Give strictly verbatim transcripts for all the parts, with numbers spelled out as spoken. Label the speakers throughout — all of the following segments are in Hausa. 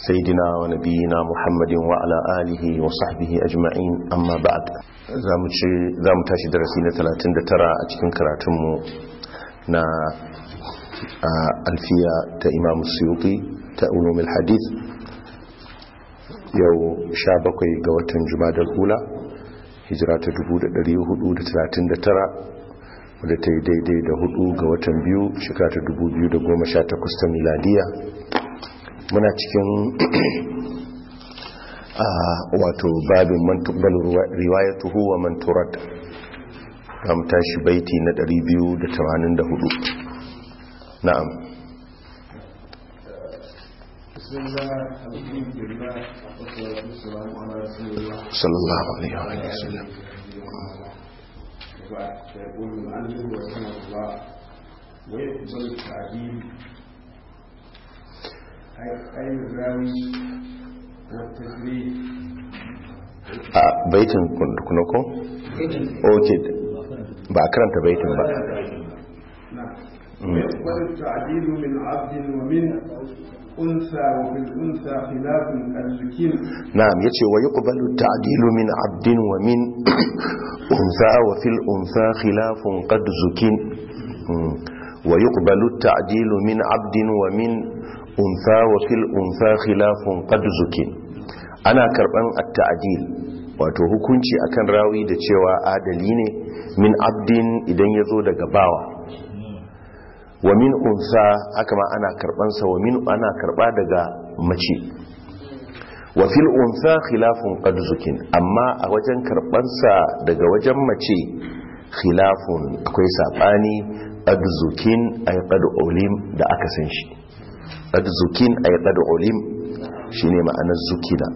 Speaker 1: سيدنا ونبينا محمد وعلى آله وصحبه أجمعين أما بعد زام تاشي درسينا ثلاثين ترى أتكن كراتمو نا ألفية إمام السيوطي تأولوم الحديث يو شابكي قوة جماد الأولى هجرات دبود الريوه ثلاثين ترى wadda ta yi daidai da hudu ga watan biyu shekara ta dubu biyu da goma sha takwas ta miladiya. Muna cikin wato babin man tuqbalu riwayatuhu wa man turad. Zamu tashi baiti na ɗari biyu da tamanin da hudu. Na'am. Sallallahu alaihi wa sallam.
Speaker 2: فيقول المؤلف رحمه الله ويقبل التعديل أي الراوي والتسريب
Speaker 1: baitin kunako? ok ba a karanta baitin ba.
Speaker 2: ويقبل التعديل من عبد ومن أنثى وفي الأنثى خلاف الذكر.
Speaker 1: نعم يتي ويقبل التعديل من عبد ومن أنثى وفي الأنثى خلاف قد ذكر. ويقبل التعديل من عبد ومن أنثى وفي الأنثى خلاف قد ذكر. أنا كربان التعديل wato hukunci akan rawi da cewa adali ne min abdin idan yazo daga bawa wa min unsa haka ma ana karban sa wa min ana karba daga mace wa fil unsa khilafun qad zukin amma a wajen karban sa daga wajen mace khilafun akwai sabani qad zukin ay qad ulim da aka san shi qad zukin ay qad ulim shine ma'anar zukina.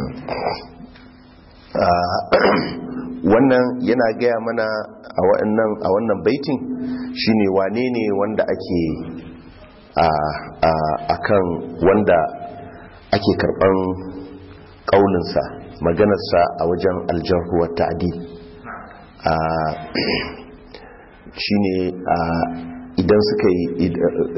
Speaker 1: Wannan yana gaya mana a wannan a wannan baitin shine wane ne wanda ake a akan wanda ake karban kaulinsa maganarsa a wajen aljarh wa ta'dil shine idan suka yi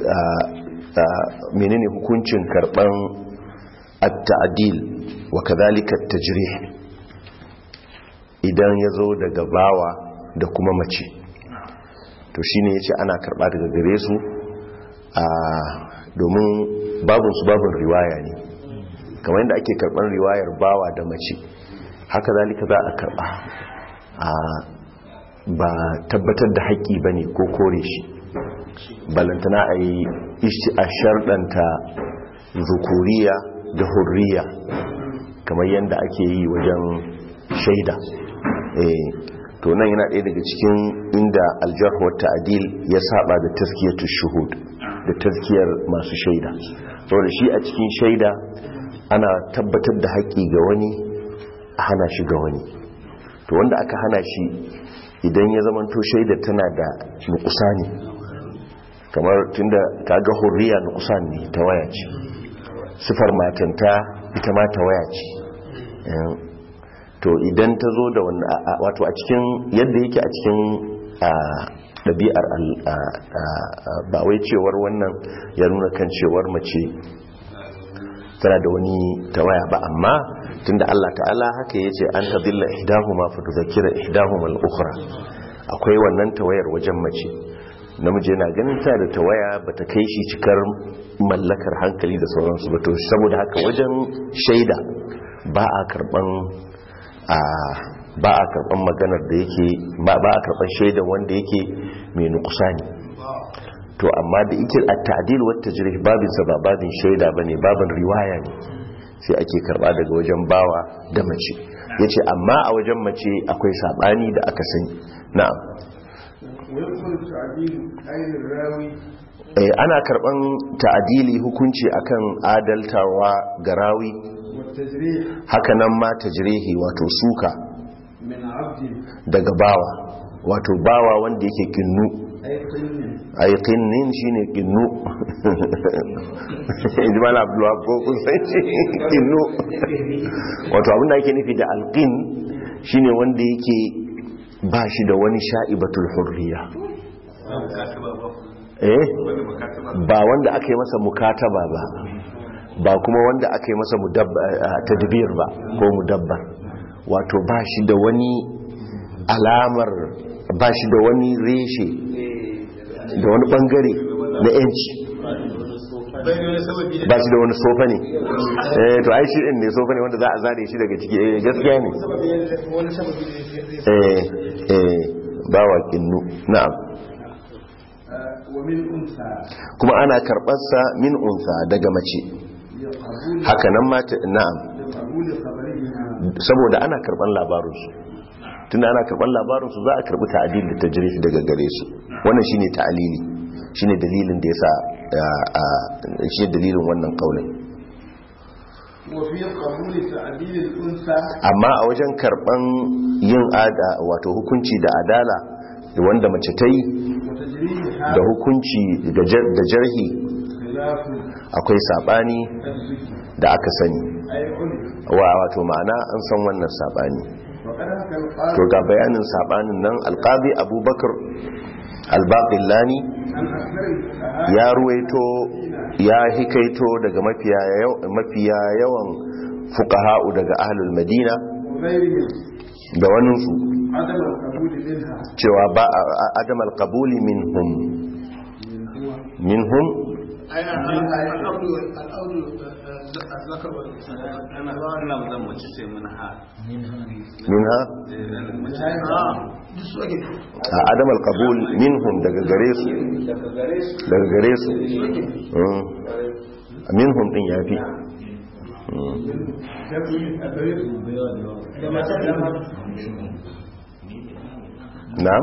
Speaker 1: menene hukuncin karban at-ta'dil wa kadhalika at-tajrih idan ya zo daga bawa da kuma mace to shi ne ya ce ana karɓa daga gare su a domin babinsu babin riwaya ne kamar yadda ake karɓar riwayar bawa da mace haka zalika za a karɓa a ba tabbatar da haƙƙi ba ne ko kore shi balantana a yi a sharɗanta zukuriya da hurriya kamar yadda ake yi wajen shaida. To nan yana ɗaya daga cikin inda aljarh wa ta'dil ya saba da tazkiyatu shuhud da tazkiyar masu shaida saboda shi a cikin shaida ana tabbatar da haƙƙi ga wani a hana shi ga wani to wanda aka hana shi idan ya zamanto shaida tana da nuqsani kamar tunda kaga hurriya nuqsan ne ta waya ce sifar matanta ita ma ta waya ce to idan ta zo da wani wato a cikin yadda yake a cikin ɗabi'ar ba wai cewar wannan ya nuna kan cewar mace tana da wani tawaya ba amma tunda Allah ta'ala haka yace an tadilla ihdahuma fa tudhakkira ihdahuma al-ukhra akwai wannan tawayar wajen mace namiji yana ganin ta da tawaya bata kai shi cikar mallakar hankali da sauransu ba to saboda haka wajen shaida ba a karban ba a karban maganar da yake ba a karban shaidan wanda yake mai nukusani to amma da yake at-ta'dil wa at-tajrih babin sa ba babin shaida bane babin riwaya ne sai ake karba daga wajen bawa da mace yace amma a wajen mace akwai sabani da aka sani. Na'am eh ana karban ta'dili hukunci akan adaltawa ga rawi haka nan ma tajrihi wato suka daga bawa wato bawa wanda yake kinnu ay qinnin shine kinnu Ijmal Abdullah ko kun san kinnu wato abinda yake nufi da alqin shine wanda yake ba shi da wani sha'ibatul hurriya eh ba wanda aka yi masa mukataba ba ba kuma wanda aka yi masa tadbir ba ko mudabbar, wato ba shi da wani alamar, ba shi da wani reshe da wani bangare na yanci, ba shi da wani sofa ne. eh to ai shi din ne sofa ne wanda za a zare shi daga ciki. eh gaskiya ne. eh eh ba wa kinnu. na'am. kuma ana karɓarsa min unsa daga mace, haka nan mata. na'am, saboda ana karɓar labarinsu, tunda ana karɓar labarinsu za a karɓi ta'adil da tajrih daga gare su. wannan shine ta'alili, shine dalilin da yasa shi dalilin wannan kaulin. amma a wajen karɓan yin ada wato hukunci da adala wanda mace ta yi da hukunci da jarhi akwai sabani da aka sani, wato ma'ana an san wannan sabani. to ga bayanin sabanin nan, alqadi abubakar albaqillani ya ruwaito ya hikaito daga mafiya yawan fuqaha'u daga ahlul madina da waninsu cewa ba adam al-qabuli minhum minhum minha adam al-qabul minhum daga gare su daga gare su minhum din yafi. na'am.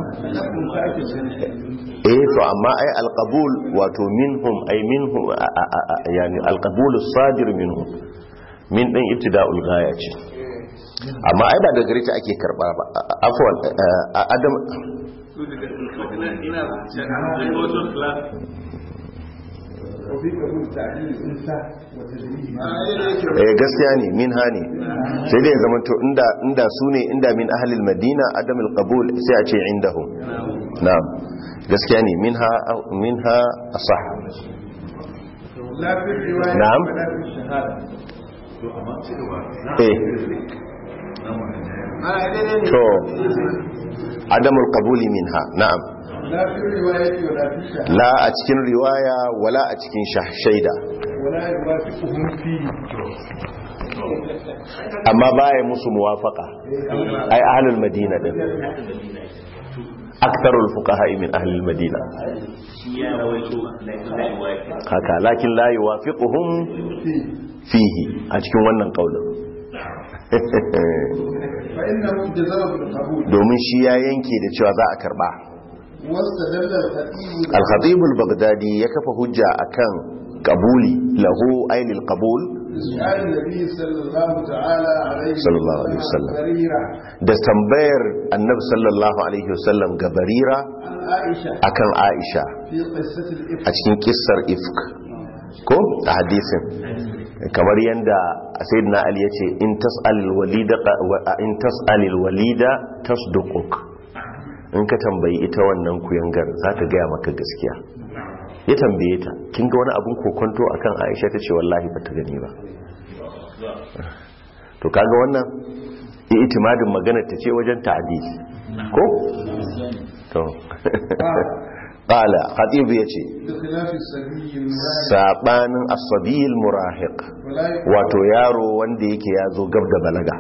Speaker 1: eh to amma ai alqabul wato minhum ai minhum yani alqabul as-sadir minhum, min din ibtida'ul ghaya ce, amma ai ba da gare ta ake karba ba. afwan adam eh gaskiya ne min hani, sai dai zaman to inda inda su ne inda min ahlil madina adam al-qabul sai a ce indahum. na'am, gaskiya ne minha minha asah. na'am. eh to adam al-qabul minha. na'am. la a cikin riwaya wala a cikin shaida, amma baya musu muwafaka ai ahlul madina din, aktarul fuqaha min ahlul madina haka, lakin la yuwafiquhum fihi a cikin wannan kaulin. domin shi ya yanke da cewa za a karba. al-khatib al-baghdadi ya kafa hujja akan qabuli lahu ainil qabul sallallahu alaihi wasallam da tambayar annabi sallallahu alaihi wasallam ga barira akan aisha a cikin kissar ifk ko a hadisin, kamar yanda sayyidina ali yace in tas'al walida in tas'al walida tasduquk, in ka tambayi ita wannan kuyangar za ta gaya maka gaskiya. ya tambaye ta, kin ga wani abun kokonto akan Aisha? ta ce wallahi ba ta gani ba. to kaga wannan itimadin magana ta ce wajen ta'dil ko to qala khatib yace sabanin as-sabil murahiq, wato yaro wanda yake yazo gab da balaga,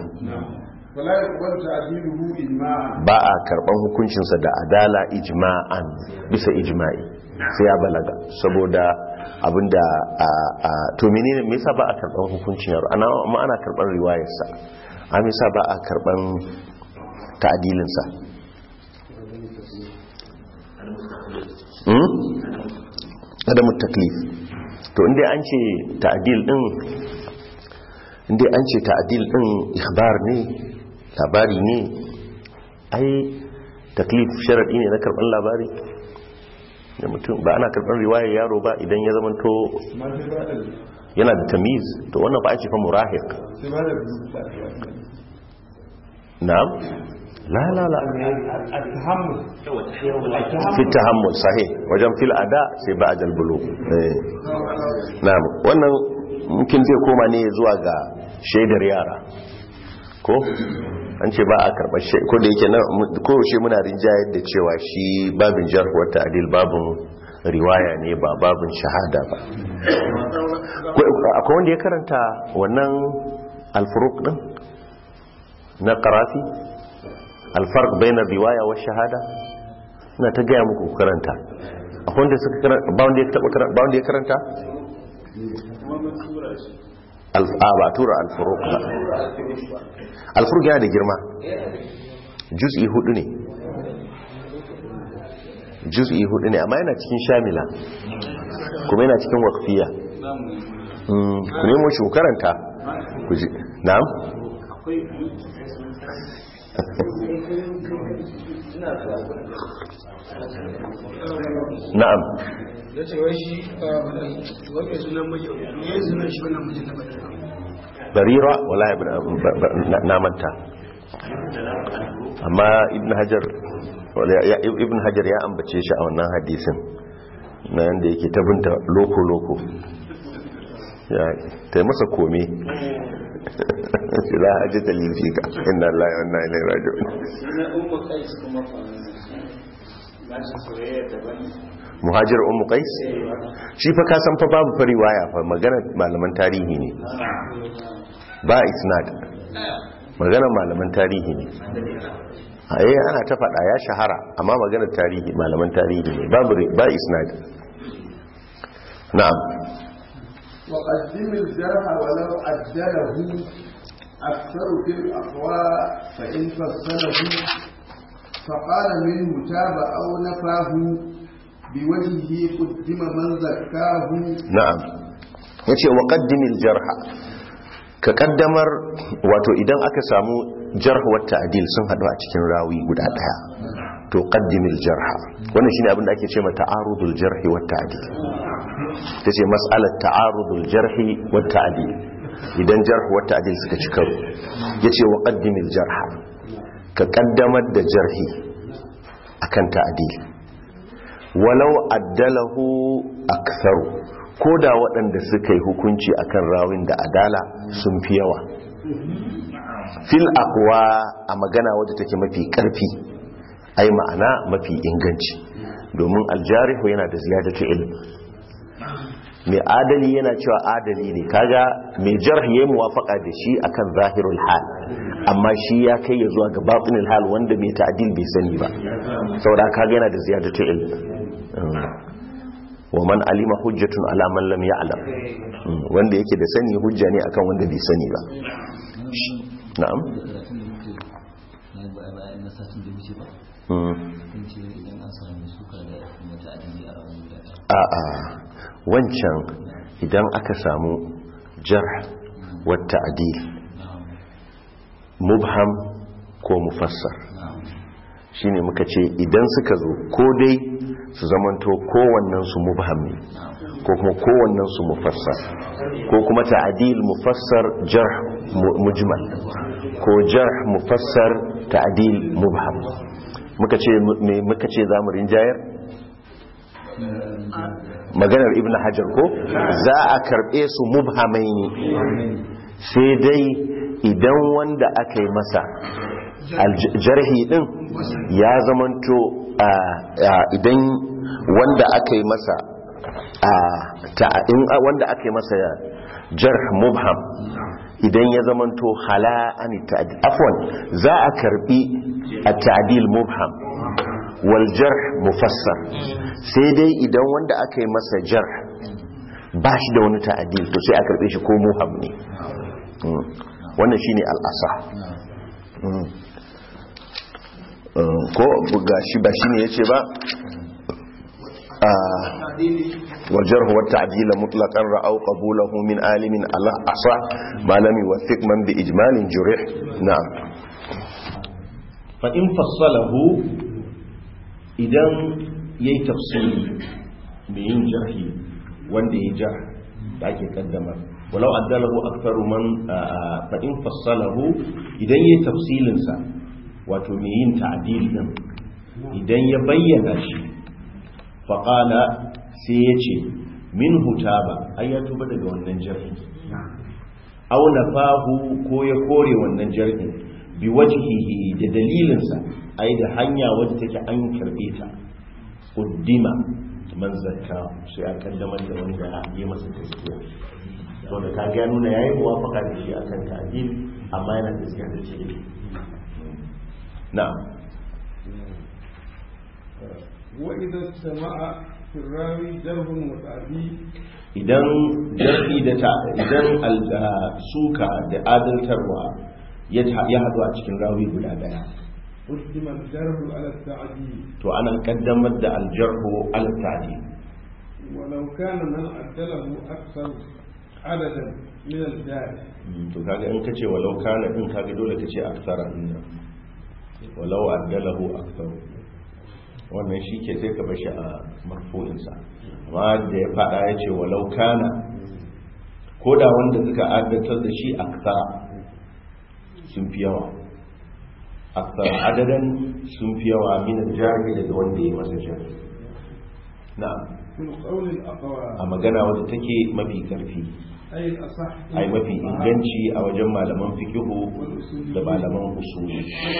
Speaker 1: ba a karban hukuncinsa da adala ijma'an, bisa ijma'i sai ya balaga, saboda abinda a to menene me yasa ba a karban hukuncin yaro? ana amma ana karban riwayarsa, a me yasa ba a karban ta'dilin sa? hmm adamu taklif. to inda an ce ta'dil din inda an ce ta'dil din ikhbar ne, labari ne, ai taklif sharadi ne na karban labari da mutum, ba ana karban riwayar yaro ba idan ya zamanto yana da tamiz, to wannan ba a ce fa murahiq. na'am, la la la fi tahammul sahih, wajen fil ada sai ba ajal bulugh. na'am, wannan mungkin zai koma ne zuwa ga shaidar yara ko an ce ba a karɓar shaidar ko da yake na kowace muna rinjayar da cewa shi babin jarh wa ta'dil babin riwaya ne ba babin shahada ba. Akwai wanda ya karanta wannan alfuruq din na Qarafi alfarq bayna riwaya wa shahada, ina ta gaya muku karanta. Akwai wanda suka karanta ba wanda ya taba karanta ba wanda ya karanta alfa ba tura alfuruq ba. Alfuruq yana da girma, juz'i hudu ne juz'i hudu ne amma yana cikin shamila kuma yana cikin waqfiya. ku nemo shi ku karanta ku ji. Na'am na'am
Speaker 3: yace wai shi wai sunan miji ne sunan shi wannan mijin na
Speaker 1: barira wallahi na manta amma ibn hajar ibn hajar ya ambace shi a wannan hadisin na yanda yake tabunta loko loko ya tai masa kome la hajjata li fika inna lillahi wa inna ilaihi raji'un. Muhajir ummu qais shi fa ka san fa babu fa riwaya fa magana malaman tarihi ne ba isnad, magana malaman tarihi ne. Aye ana ta faɗa ya shahara amma maganar tarihi malaman tarihi ne babu ba isnad. Na'am
Speaker 2: وقدم الجرح ولو عدله أكثر في الأقوى فإن فصله فقال منه تاب أو نفاه بوجهه قدم من ذكاه.
Speaker 1: نعم yace wa qaddimil jarha ka kaddamar wato idan aka samu jarh wa ta'dil sun hadu a cikin rawi guda daya to qaddimil jarha wannan shine abin da ake cewa ta'arudul jarhi wa ta'dil. tace mas'alat ta'arudul jarhi wa ta'dil idan jarh wa ta'dil suka ci karo yace wa qaddimil jarha ka kaddamar da jarhi akan ta'dil walau addalahu aktharu ko da waɗanda suka yi hukunci akan rawin da adala sun fi yawa fil aqwa a magana wadda take mafi karfi ai ma'ana mafi inganci domin aljarihu yana da ziyadatu ilm. mai adali yana cewa adali ne kaga mai jarh yayi muwafaqa da shi akan zahirul hal amma shi ya kai ya zuwa ga batinul hal wanda mai ta'dil bai sani ba saboda kaga yana da ziyadatu ilm. wa man alima hujjatun ala man lam ya'lam wanda yake da sani hujja ne akan wanda bai sani ba. Na'am a'a wancan idan aka samu jarh wa ta'dil mubham ko mufassar shine muka ce idan suka zo ko dai su zamanto kowannen su mubham ne ko kuma kowannen su mufassar ko kuma ta'dil mufassar jarh mujmal ko jarh mufassar ta'dil mubham. muka ce me muka ce zamu rinjayar maganar ibn hajar ko za a karbe su mubhamaini sai dai idan wanda aka yi masa aljarhi din ya zamanto idan wanda aka yi masa wanda aka yi masa jarh mubham idan ya zamanto hala an ta'dil afwan za a karbi at-ta'dil mubham wal jarh mufassar sai dai idan wanda aka yi masa jarh ba shi da wani ta'dil to sai a karbe shi ko mubham ne. wannan shine al-asah ko buga shi ba shine yace ba والجرح والتعديل مطلقا رأوا قبوله من عالم على أصح ما لم يوثق من بإجمال جرح. نعم
Speaker 4: فإن فصله إذن يتفصيل بين جرحي وان يجرح باقي قدما ولو أدله أكثر من فإن فصله إذن يتفصيل سا وتمين تعديل إذن يبين شيء faƙala sai ya ce min hutaba ai ya tuba daga wannan jarhi aw nafahu ko ya kore wannan jarhi bi wajhihi da dalilinsa ai da hanya wadda take an karbe ta uddima man zakka sai a kaddamar da wanda ya masa gaskiya to da kage ya nuna yayi muwafaka da shi akan ta'dil amma yana da gaskiya da shi na'am
Speaker 2: wa idza sama'a fi rawi jarhun wa ta'dil
Speaker 4: idan jarhi da ta idan suka da adaltarwa ya haɗu a cikin rawi guda daya
Speaker 2: قدم الجرح على التعديل
Speaker 4: to ana kaddamar da aljarhu ala ta'dil
Speaker 2: ولو كان من عدله أكثر عددا من الجارح
Speaker 4: to kaga in kace walau kana din kaga dole kace aksara din walau addalahu akthar wannan shike sai ka bashi a marfu'in sa amma da ya fada yace walau kana koda wanda suka addatar da shi aksara sun fi yawa aksar adadan sun fi yawa min al-jarhi daga wanda ya masa jarhi na'am a magana wadda take mafi karfi ai mafi inganci a wajen malaman fikihu da malaman usuli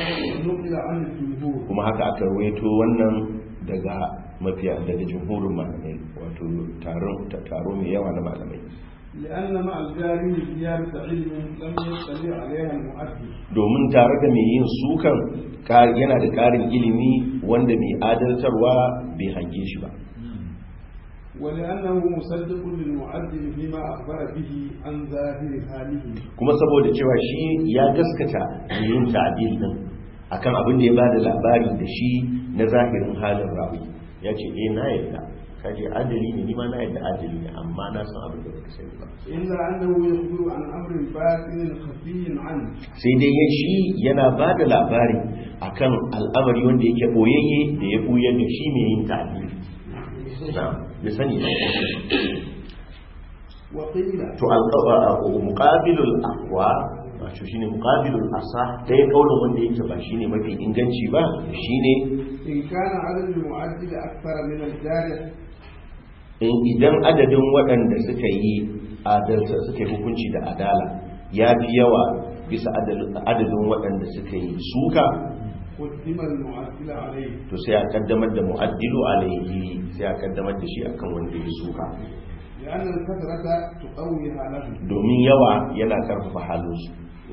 Speaker 4: kuma haka aka rawaito wannan daga mafiya daga jumhurin malamai wato taron taro mai yawa na malamai
Speaker 2: لأن مع الجاري زيادة علم لم يطلع عليها المؤدي
Speaker 4: domin tare da mai yin sukan yana da ƙarin ilimi wanda mai adaltarwa bai hange shi ba
Speaker 2: ولأنه مصدق للمؤدي فيما أخبر به عن ظاهر حاله
Speaker 4: kuma saboda cewa shi ya gaskata mai yin ta'dil din akan abin da ya bada labari da shi na zahirin halin rawi ya ce eh na yarda kaje adali ne ni ma na yadda adali ne amma na san abin da baka sani ba
Speaker 2: illa annahu yakhburu an amrin batin khafiyyin an
Speaker 4: sai dai ya shi yana ba da labari akan al'amari wanda yake boyayye da ya buya da shi mai yin ta'dil ya sani
Speaker 2: wa qila
Speaker 4: to al muqabilul aqwa wato shine muqabilul asah dai kaulin wanda yake ba shine mafi inganci ba shine
Speaker 2: in kana adad al-mu'addil akthar min al-jarih
Speaker 4: idan adadin waɗanda suka yi adalta suka yi hukunci da adala ya fi yawa bisa adadin waɗanda suka yi suka to sai a kaddamar da mu'addilu alaihi sai a kaddamar da shi akan wanda ya suka domin yawa yana karfafa halinsu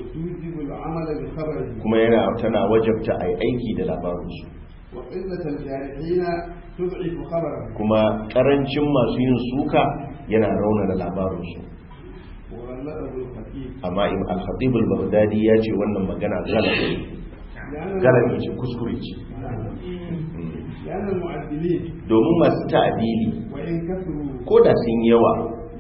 Speaker 4: kuma yana tana wajabta a yi aiki da labarinsu kuma karancin masu yin suka yana raunana labarinsu amma al-khatib al-baghdadi ya ce wannan magana galabi galabi ce kuskure ce domin masu ta'adili ko da sun yawa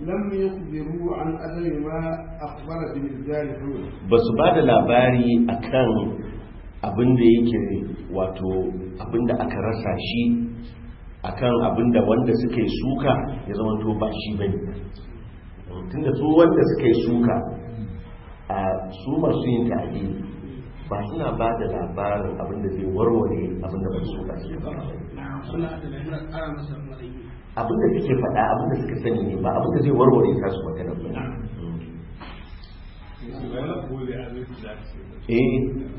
Speaker 4: ba su ba da labari akan abinda yake wato abinda aka rasa shi akan abinda wanda suka yi suka ya zama to ba shi bane tunda su wanda suka yi suka a su masu yin ta'adili ba suna ba da labarin abinda zai warware abinda ba su suka shi ba abinda suke faɗa abinda suka sani ne ba abinda zai warware kasu magana ba eh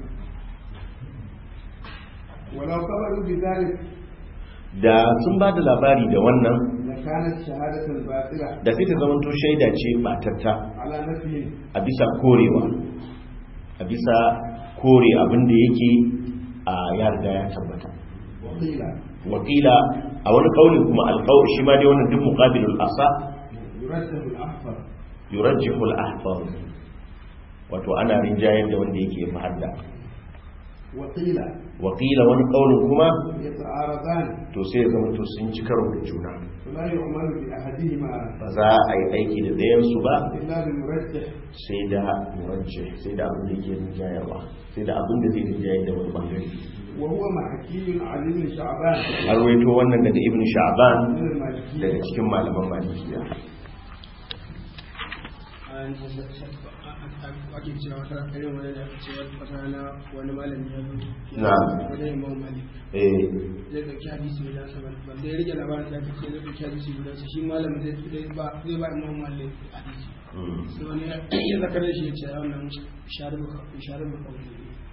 Speaker 2: walau kabaru bi zalik
Speaker 4: da sun ba da labari da wannan
Speaker 2: la kanat shahadatan batila
Speaker 4: da sai ta zama to shaida ce batatta
Speaker 2: ala nafi
Speaker 4: a bisa korewa a bisa kore abin da yake a ya riga ya tabbata
Speaker 2: wakila
Speaker 4: wakila a wani kauli kuma alqaul shi ma dai wannan duk muqabilul asa
Speaker 2: yurajjahu al-ahfar
Speaker 4: yurajjihu al-ahfar wato ana rinjayar da wanda yake mahadda
Speaker 2: wakila
Speaker 4: wakila wani kaulin kuma
Speaker 2: yata'aradan
Speaker 4: to sai ya zama to sun ci karo da juna
Speaker 2: la yu'malu bi ahadihima
Speaker 4: ba za a yi aiki da dayan su ba
Speaker 2: illa bi murajjih
Speaker 4: sai da murajjih sai da abin da yake rinjayarwa sai da abin da zai rinjayar da wani bangare
Speaker 2: wa huwa mahkiyun ali ibn sha'ban
Speaker 4: an rawaito wannan daga ibn sha'ban daga cikin malaman malikiya
Speaker 3: ake cewa wata irin wani da aka ce wata rana wani malami ya zo
Speaker 1: na
Speaker 3: wajen imam malik
Speaker 1: eh
Speaker 3: zai ɗauki hadisi guda sa ba zai rike labarin da aka ce zai ɗauki hadisi guda sa shi malamin zai zai ba zai ba imam malik hadisi sai wani ya zakar da shi ya ce wannan sharibu sharibu kawai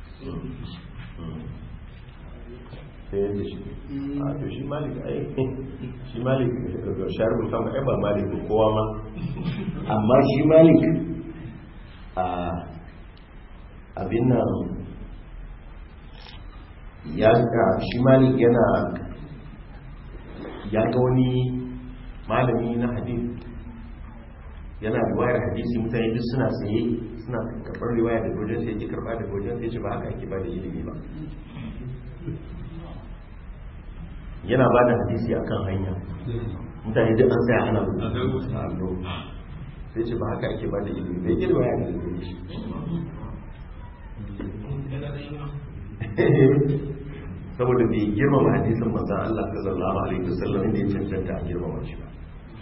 Speaker 4: sai yadda shi a to shi malik ai shi malik sharibul khamr ai ba malik kowa ma
Speaker 1: amma shi malik a abin nan ya ga shi malik yana ya ga wani malami na hadith yana riwayar hadisi mutane duk suna tsaye suna karɓar riwaya da wajen sai ya karɓa da wajen sai ce ba haka ake ba da ilimi ba yana ba da hadisi a kan hanya mutane duk an tsaya ana rubuta sai ce ba haka ake ba da ilimi bai girma ya da shi saboda bai girmama hadisin manzan Allah sallallahu alaihi wasallam inda ya cancanta a girmama shi ba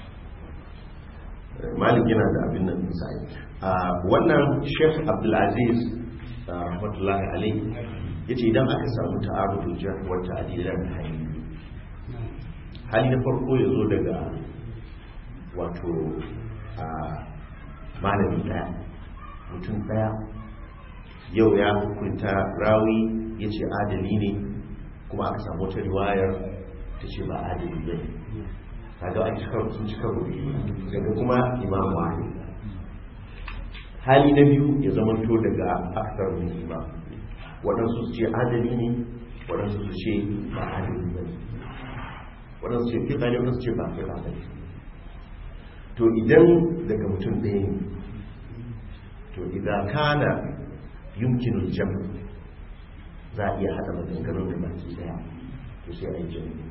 Speaker 1: malik yana da abin nan misali a wannan Sheikh Abdulaziz rahmatullahi alaihi yace idan aka samu ta'arudul jarh wa ta'dil da hali hali na farko ya zo daga wato a malami daya mutum daya yau ya hukunta rawi ya ce adali ne kuma aka samu wata riwayar ta ce ba adali ba ne kaga a cikin sun cika rubi daga kuma imam wahid hali na biyu ya zamanto daga aksar min imam waɗansu su ce adali ne waɗansu su ce ba adali ba ne waɗansu ce fiƙa ne waɗansu ce ba fiƙa ba ne to idan daga mutum ɗaya ne to idan kana yumkinul jam za a iya haɗa maganganun da baki ɗaya to sai a yi jami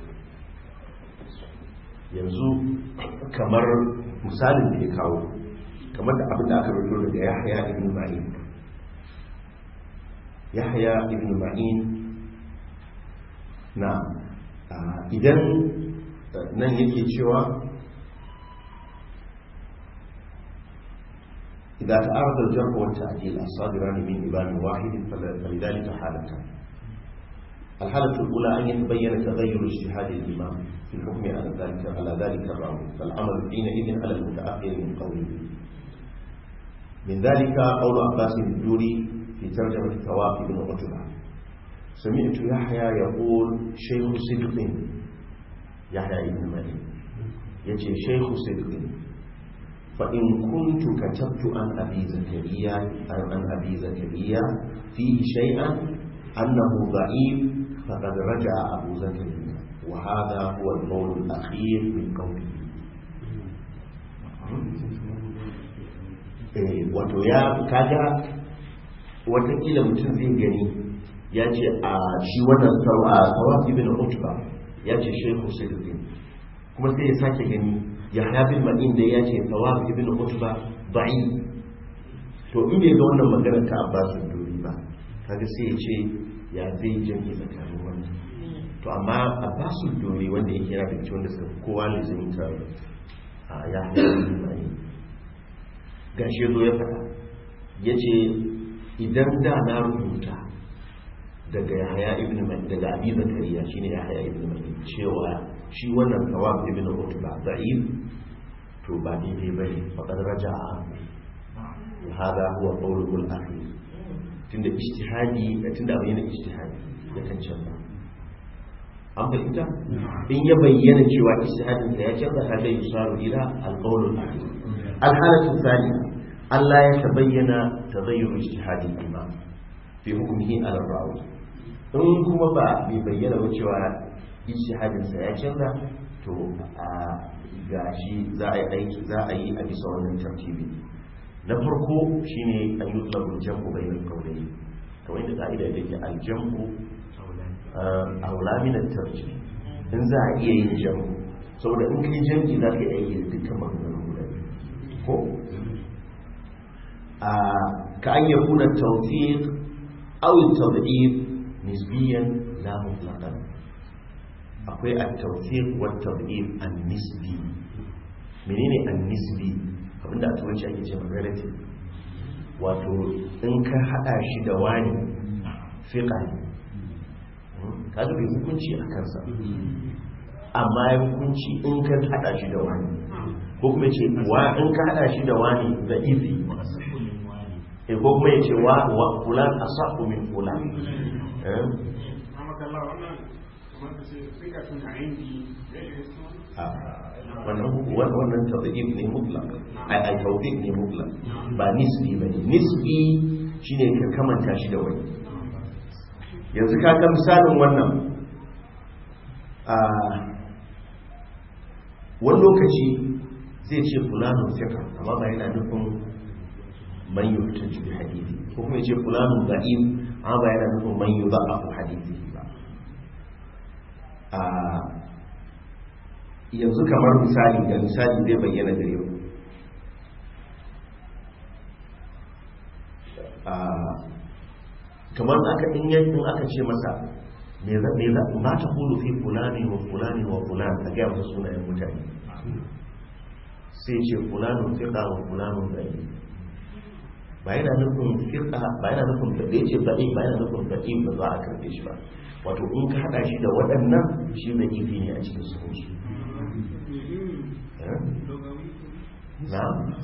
Speaker 1: yanzu kamar misalin da ya kawo kamar da abin da aka rubuto daga yahya ibn ma'in yahya ibn ma'in na idan nan yake cewa إذا تعارض الجرح والتعديل الصادران من إمام واحد فلذلك حالتان الحالة الأولى أن يتبين تغير اجتهاد الإمام في الحكم على ذلك على ذلك الراوي فالعمل حينئذ على المتأخر من قوله من ذلك قول عباس الدوري في ترجمة ثواب بن عتبة سمعت يحيى يقول شيخ صدق يحيى بن مريم يجي شيخ صدق فإن كنت كتبت عن أبي زكريا عن أبي زكريا فيه شيئا أنه ضعيف فقد رجع أبو زكريا وهذا هو القول الأخير من قوله wato ya kaga watakila mutum zai gani ya ce a shi wannan tawaf ibn utba ya ce shehu sayyidin kuma sai ya sake gani ya bin ma'in da ya ce tawaf ibn utba ba'i to in bai ga wannan magana ta Abbas dori ba kaga sai ya ce ya zai jami tsakanin wannan to amma Abbas dori wanda yake yana da cikin wanda suka kowa ne zai ta ya bin ma'in gashi zo ya fada yace idan da na rubuta daga Yahya ibn Ma'in daga Abi Zakariya shine Yahya ibn Ma'in cewa shi wannan tawab ibn utba da'if to ba daidai bane faqad raja'a hada huwa qawlul akhir tunda ijtihadi tunda abin yana ijtihadi ya kan canza an fahimta in ya bayyana cewa ijtihadin sa ya canza hada yusaru ila al-qawlul akhir al-halatu thaniya Allah ya tabayyana taghayyur ijtihadi al-imam fi hukmihi ala ar-rawi in kuma ba bai bayyana ba cewa ijtihadinsa ya canza to a gashi za a yi aiki za a yi a bisa wannan tartibi na farko shine an yi tsabar jam'u bainal qawlayn kamar da ka'ida da ke al-jam'u aula min at-tarjih in za a iya yin jam'u saboda in kai jam'i za ka yi aiki da dukkan maganganun guda ko a ka an yakuna tawfiq aw at-tad'if nisbiyan la mutlaqan akwai at-tawfiq wa at-tad'if an-nisbi menene an-nisbi
Speaker 4: abinda a turanci ake ce relative, wato in ka hada shi da wani fiqa ne kaga bai hukunci a kansa amma ya hukunci in ka hada shi da wani, ko kuma ce wa in ka hada shi da wani da izi, eh ko kuma ya ce wa wa fulan asahu min fulan eh wannan wannan tawfiq ne mutlaq ai ai tawfiq ne mutlaq ba nisbi bane. Nisbi shine ka kamanta shi da wani. Yanzu ka ga misalin wannan a wani lokaci zai ce fulanun fiqa amma ba yana nufin man yuhtaju bi hadithi, ko kuma ya ce fulanun da'if amma ba yana nufin man yudha'afu hadithi ba. a yanzu kamar misali da misali zai bayyana gare ku kamar aka in yankin aka ce masa me za me za ma ta kulu fi fulani wa fulani wa fulan a ga masa sunayen mutane sai ce fulanun fiqa wa fulanun da'i ba yana nufin fiqa ba yana nufin da yace da'i ba yana nufin da'i ba za a karbe shi ba. Wato in ka hada shi da waɗannan shi mai kifi ne a cikin sunci. na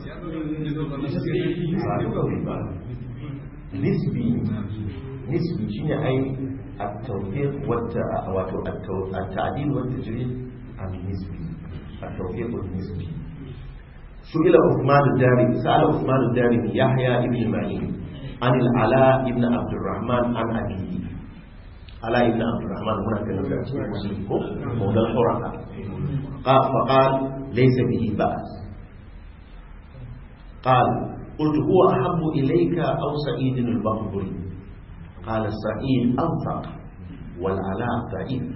Speaker 4: nisbi nisbi shine ai at-tawfiq wata wato at-ta'dil wa at-tajrid an-nisbi at-tawfiq an-nisbi. سئل عثمان الدارمي سأل عثمان الدارمي يحيى ابن معين عن العلاء ابن عبد الرحمن عن أبيه. علاء ابن عبد الرحمن هنا كان مسلم مولى الحرقة قال فقال ليس به بأس. قال قلت هو أحب إليك أو سعيد المقبري؟ قال سعيد أنفق والعلاء ضعيف.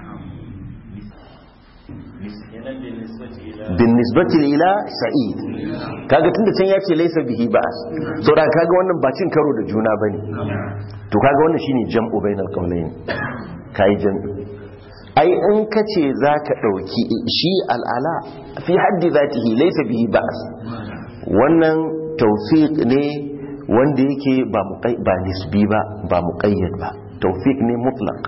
Speaker 1: بالنسبة إلى سعيد kaga tunda can yace laysa bihi ba'as to da kaga wannan ba cin karo da juna bane to kaga wannan shine jam'u bainal qawlayn kai jam'i ai in kace zaka dauki shi al'ala fi haddi zatihi laysa bihi ba'as wannan tawfiq ne wanda yake ba muqayyad ba nisbi ba ba muqayyad ba tawfiq ne mutlaq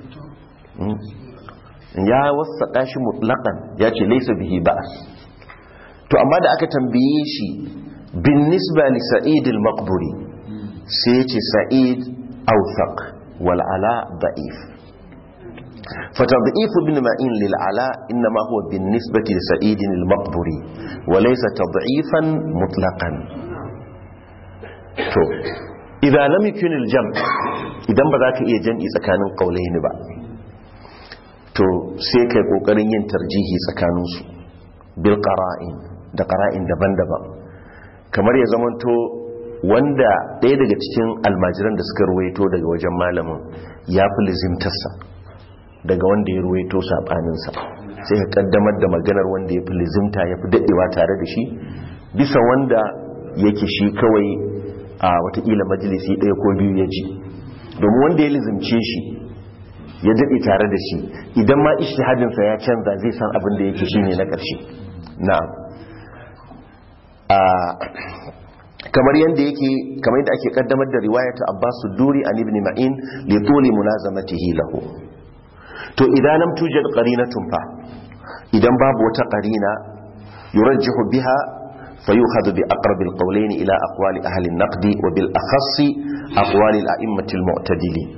Speaker 1: ya wasaƙa shi mutlaqan ya ce laysa bihi ba'as. To amma da aka tambaye shi bin nisba li sa'id al-maqburi sai ya ce sa'id awthaq wal ala da'if. fa tad'if ibn ma'in lil ala inma huwa bin nisbati li sa'id al-maqburi wa laysa tad'ifan mutlaqan. to idan lam yakun al-jam' idan ba za ka iya jam'i tsakanin qawlayn ba to sai kai kokarin yin tarjihi tsakaninsu bil qara'in da qara'in daban-daban kamar ya zamanto wanda ɗaya daga cikin almajiran da suka ruwaito daga wajen malamin ya fi lizimtarsa daga wanda ya ruwaito saɓaninsa sai ka kaddamar da maganar wanda ya fi lizimta ya fi daɗewa tare da shi bisa wanda yake shi kawai a watakila majalisi ɗaya ko biyu ya ji domin wanda ya lizimce shi ya daɗe tare da shi idan ma ishtihadinsa ya canza zai san abin da yake shine na ƙarshe. na'am kamar yadda yake kamar yadda ake kaddamar da riwayat Abbas ad-Duri an ibn Ma'in li tuli mulazamatihi lahu. to idan lam tujad qarinatun fa idan babu wata qarina yurajjihu biha fayukhadhu bi aqrab al-qawlayn ila aqwali ahli an-naqd wa bil akhassi aqwali al-a'immah al-mu'tadilin.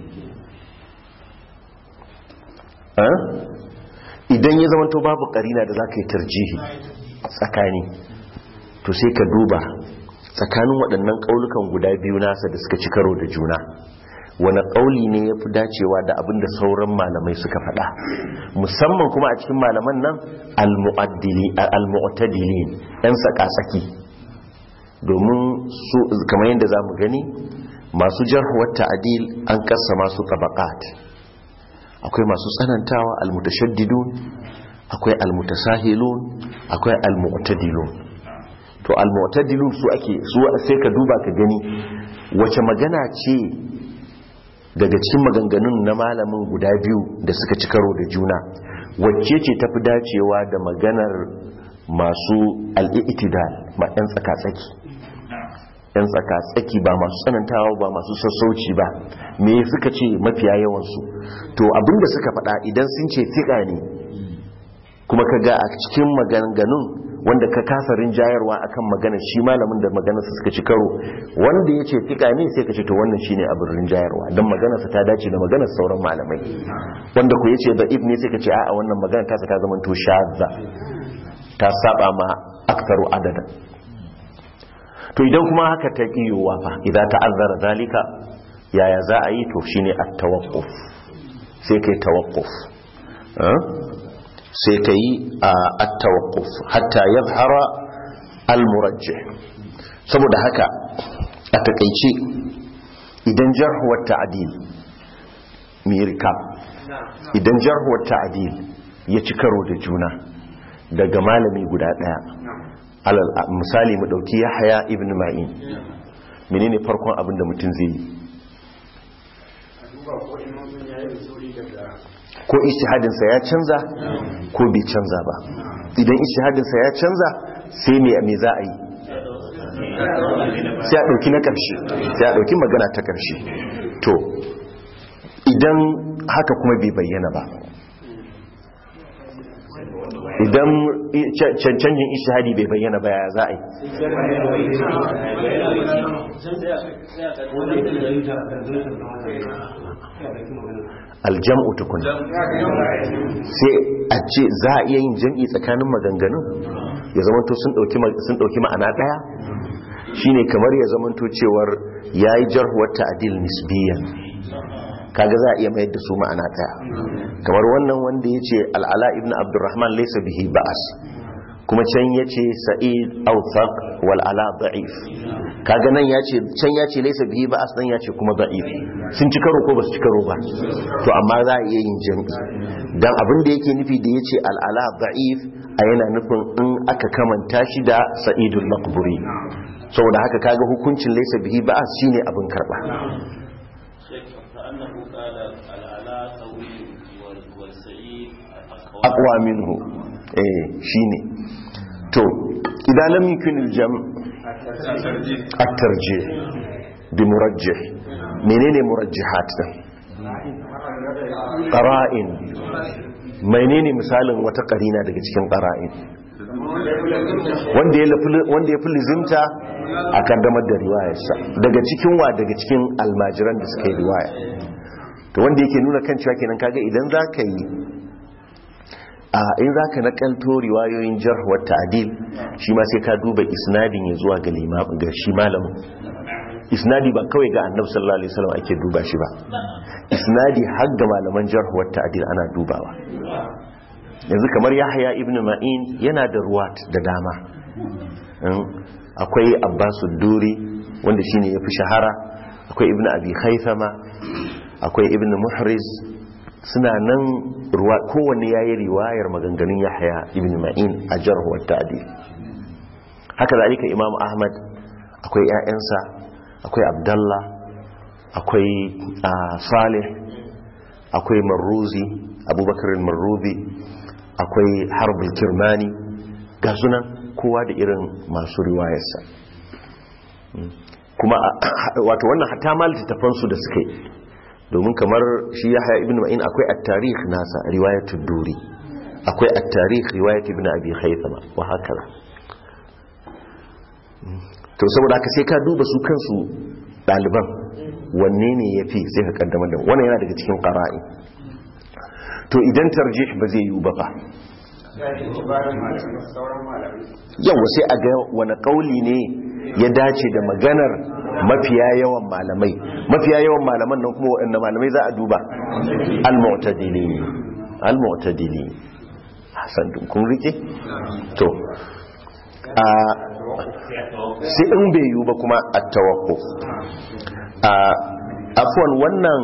Speaker 1: idan ya zama to babu karina da za ka yi tarjihi tsakani to sai ka duba tsakanin waɗannan ƙaulukan guda biyu nasa da suka ci karo da juna wani ƙauli ne ya fi dacewa da abin da sauran malamai suka faɗa musamman kuma a cikin malaman nan al-mu'tadilin ɗan tsaka-tsaki domin su kamar yadda za mu gani masu jarhuwar ta'adil an kasa masu tabaqat akwai masu tsanantawa almutashaddidun akwai almutasahilun akwai almu'tadilun. to almu'tadilun su ake su sai ka duba ka gani wace magana ce daga cikin maganganun na malamin guda biyu da suka ci karo da juna wacce ce tafi dacewa da maganar masu al-i'tidal ba ɗan tsaka-tsaki ɗan tsaka-tsaki ba masu tsanantawa ba masu sassauci ba. Me suka ce mafiya yawansu? To abinda suka faɗa idan sun ce fiƙa ne kuma ka ga a cikin maganganun wanda ka kasa rinjayarwa akan maganar shi malamin da maganarsa suka ci karo, wanda ya ce fiƙa ne sai ka ce to wannan shine abin rinjayarwa don maganarsa ta dace da maganar sauran malamai. Wanda ku yace da ibn sai ka ce a'a wannan maganar ta ta zama to shadza, ta saba ma aktaru adada. To idan kuma haka ta kiyowa fa idan ta'azzara zalika yaya za a yi? to shine at-tawaqquf, sai kai tawaqquf sai kai at-tawaqquf hatta yadhhara al-murajjih. saboda haka a takeice idan jarh wa ta'dil mirka idan jarh wa ta'dil ya ci karo da juna daga malami guda daya, alal misali mu dauki Yahya ibn Ma'in, menene farkon abin da mutum zai yi? ko ijtihadin sa ya canza ko bai canza ba. idan ijtihadin sa ya canza sai me me za a yi? sai a dauki na karshe, sai a dauki magana ta karshe. to idan haka kuma bai bayyana ba, idan cancanjin ishihadi bai bayyana ba ya za a yi? aljam'u tukun sai a ce za a iya yin jam'i tsakanin maganganun ya zamanto sun dauki ma'ana daya, shine kamar ya zamanto cewar yayi jarhuwar ta'dil nisbiyan, kaga za a iya mayar da su ma'ana daya. kamar wannan wanda yace al-ala ibn abdurrahman laysa bihi ba'as, kuma can yace sa'id awthaq wal ala da'if, kaga nan yace can yace laysa bihi ba'as, nan yace kuma da'if. sun ci karo ko ba su ci karo ba? to amma za a iya yin jami'i dan abin da yake nufi da yace al-ala da'if a yana nufin in aka kamanta shi da sa'idul maqburi, saboda haka kaga hukuncin laysa bihi ba'as shine abin karba. aqwa minhu eh shine. to idan lam yakun al-jam' at-tarjih bi murajjih, menene murajjihat din? qara'in. menene misalin wata qarina daga cikin qara'in wanda ya wanda ya fi lizimta a kaddamar da riwayarsa daga cikin wa daga cikin almajiran da suka yi riwaya? to wanda yake nuna kan cewa kenan kaga idan zaka yi a in za ka nakalto riwayoyin jarh wa ta'dil shi ma sai ka duba isnadin ya zuwa ga limamin ga shi malamin. isnadi ba kawai ga annabi sallallahu alaihi wasallam ake duba shi ba, isnadi har ga malaman jarh wa ta'dil ana dubawa. yanzu kamar Yahya ibn Ma'in yana da ruwat da dama, akwai Abbas ad-Duri wanda shine yafi shahara, akwai Ibn Abi Khaythama, akwai Ibn Muhriz, suna nan ruwa kowanne yayi riwayar maganganun Yahya ibn Ma'in a jarh wa ta'dil. haka zalika Imam Ahmad akwai ƴaƴansa, akwai Abdullah, akwai Salih, akwai Marruzi, Abubakar al-Marruzi, akwai Harb al-Kirmani, ga sunan kowa da irin masu riwayarsa. kuma wato wannan hatta mal tafansu da suke, domin kamar shi Yahya ibn Ma'in akwai at-tarikh nasa riwayatud Duri, akwai at-tarikh riwayat ibn Abi Khaythama wa hakaza. to saboda haka sai ka duba su kansu daliban wanne ne yafi sai ka kaddamar da wannan, yana daga cikin qara'i. to idan tarjih ba zai yi ba fa yawa sai a ga wani kauli ne ya dace da maganar mafiya yawan malamai. mafiya yawan malaman nan kuma waɗanda malamai za a duba al-mu'tadili al-mu'tadili hasan kun rike. to a sai in bai yiwu ba kuma at-tawaqquf. a afwan wannan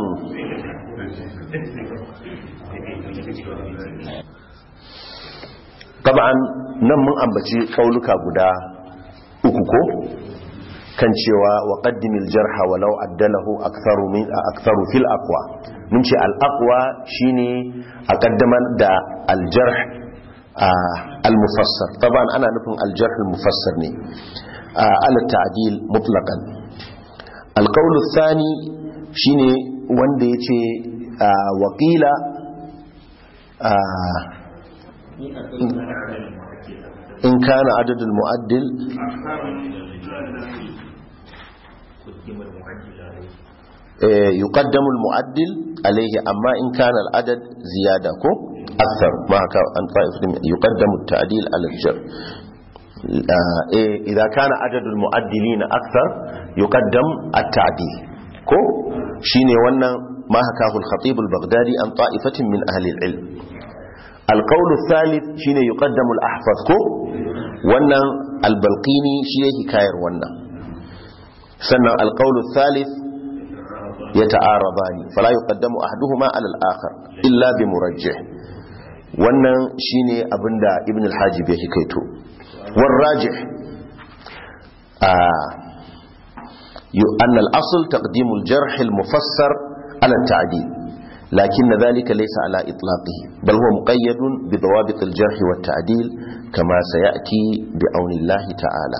Speaker 1: taban nan mun ambaci kauluka guda uku ko kan cewa wa qaddimil jarha walau addalahu aktharu min aktharu fil aqwa. mun ce al aqwa shine a kaddamar da al jarh al-mufassar taban ana nufin al-jarh al-mufassar ne ala ta'dil mutlaqan. al-qawl ath-thani shine wanda yace waqila in kana adadul mu'addil يقدم المعدل عليه أما إن كان العدد زيادة كو أكثر ما عن طائف يقدم التعديل على الجر. إذا كان عدد المعدلين أكثر يقدم التعديل كو شيني وانا ما حكاه الخطيب البغدادي عن طائفة من أهل العلم. القول الثالث شيني يقدم الأحفظ كو وانا البلقيني شيني حكاير وانا سنة. القول الثالث يتعارضان فلا يقدم أحدهما على الآخر إلا بمرجح. wannan shine abinda ibn al-hajib ya hikaito. والراجح أن الأصل تقديم الجرح المفسر على التعديل لكن ذلك ليس على إطلاقه بل هو مقيد بضوابط الجرح والتعديل كما سيأتي بعون الله تعالى.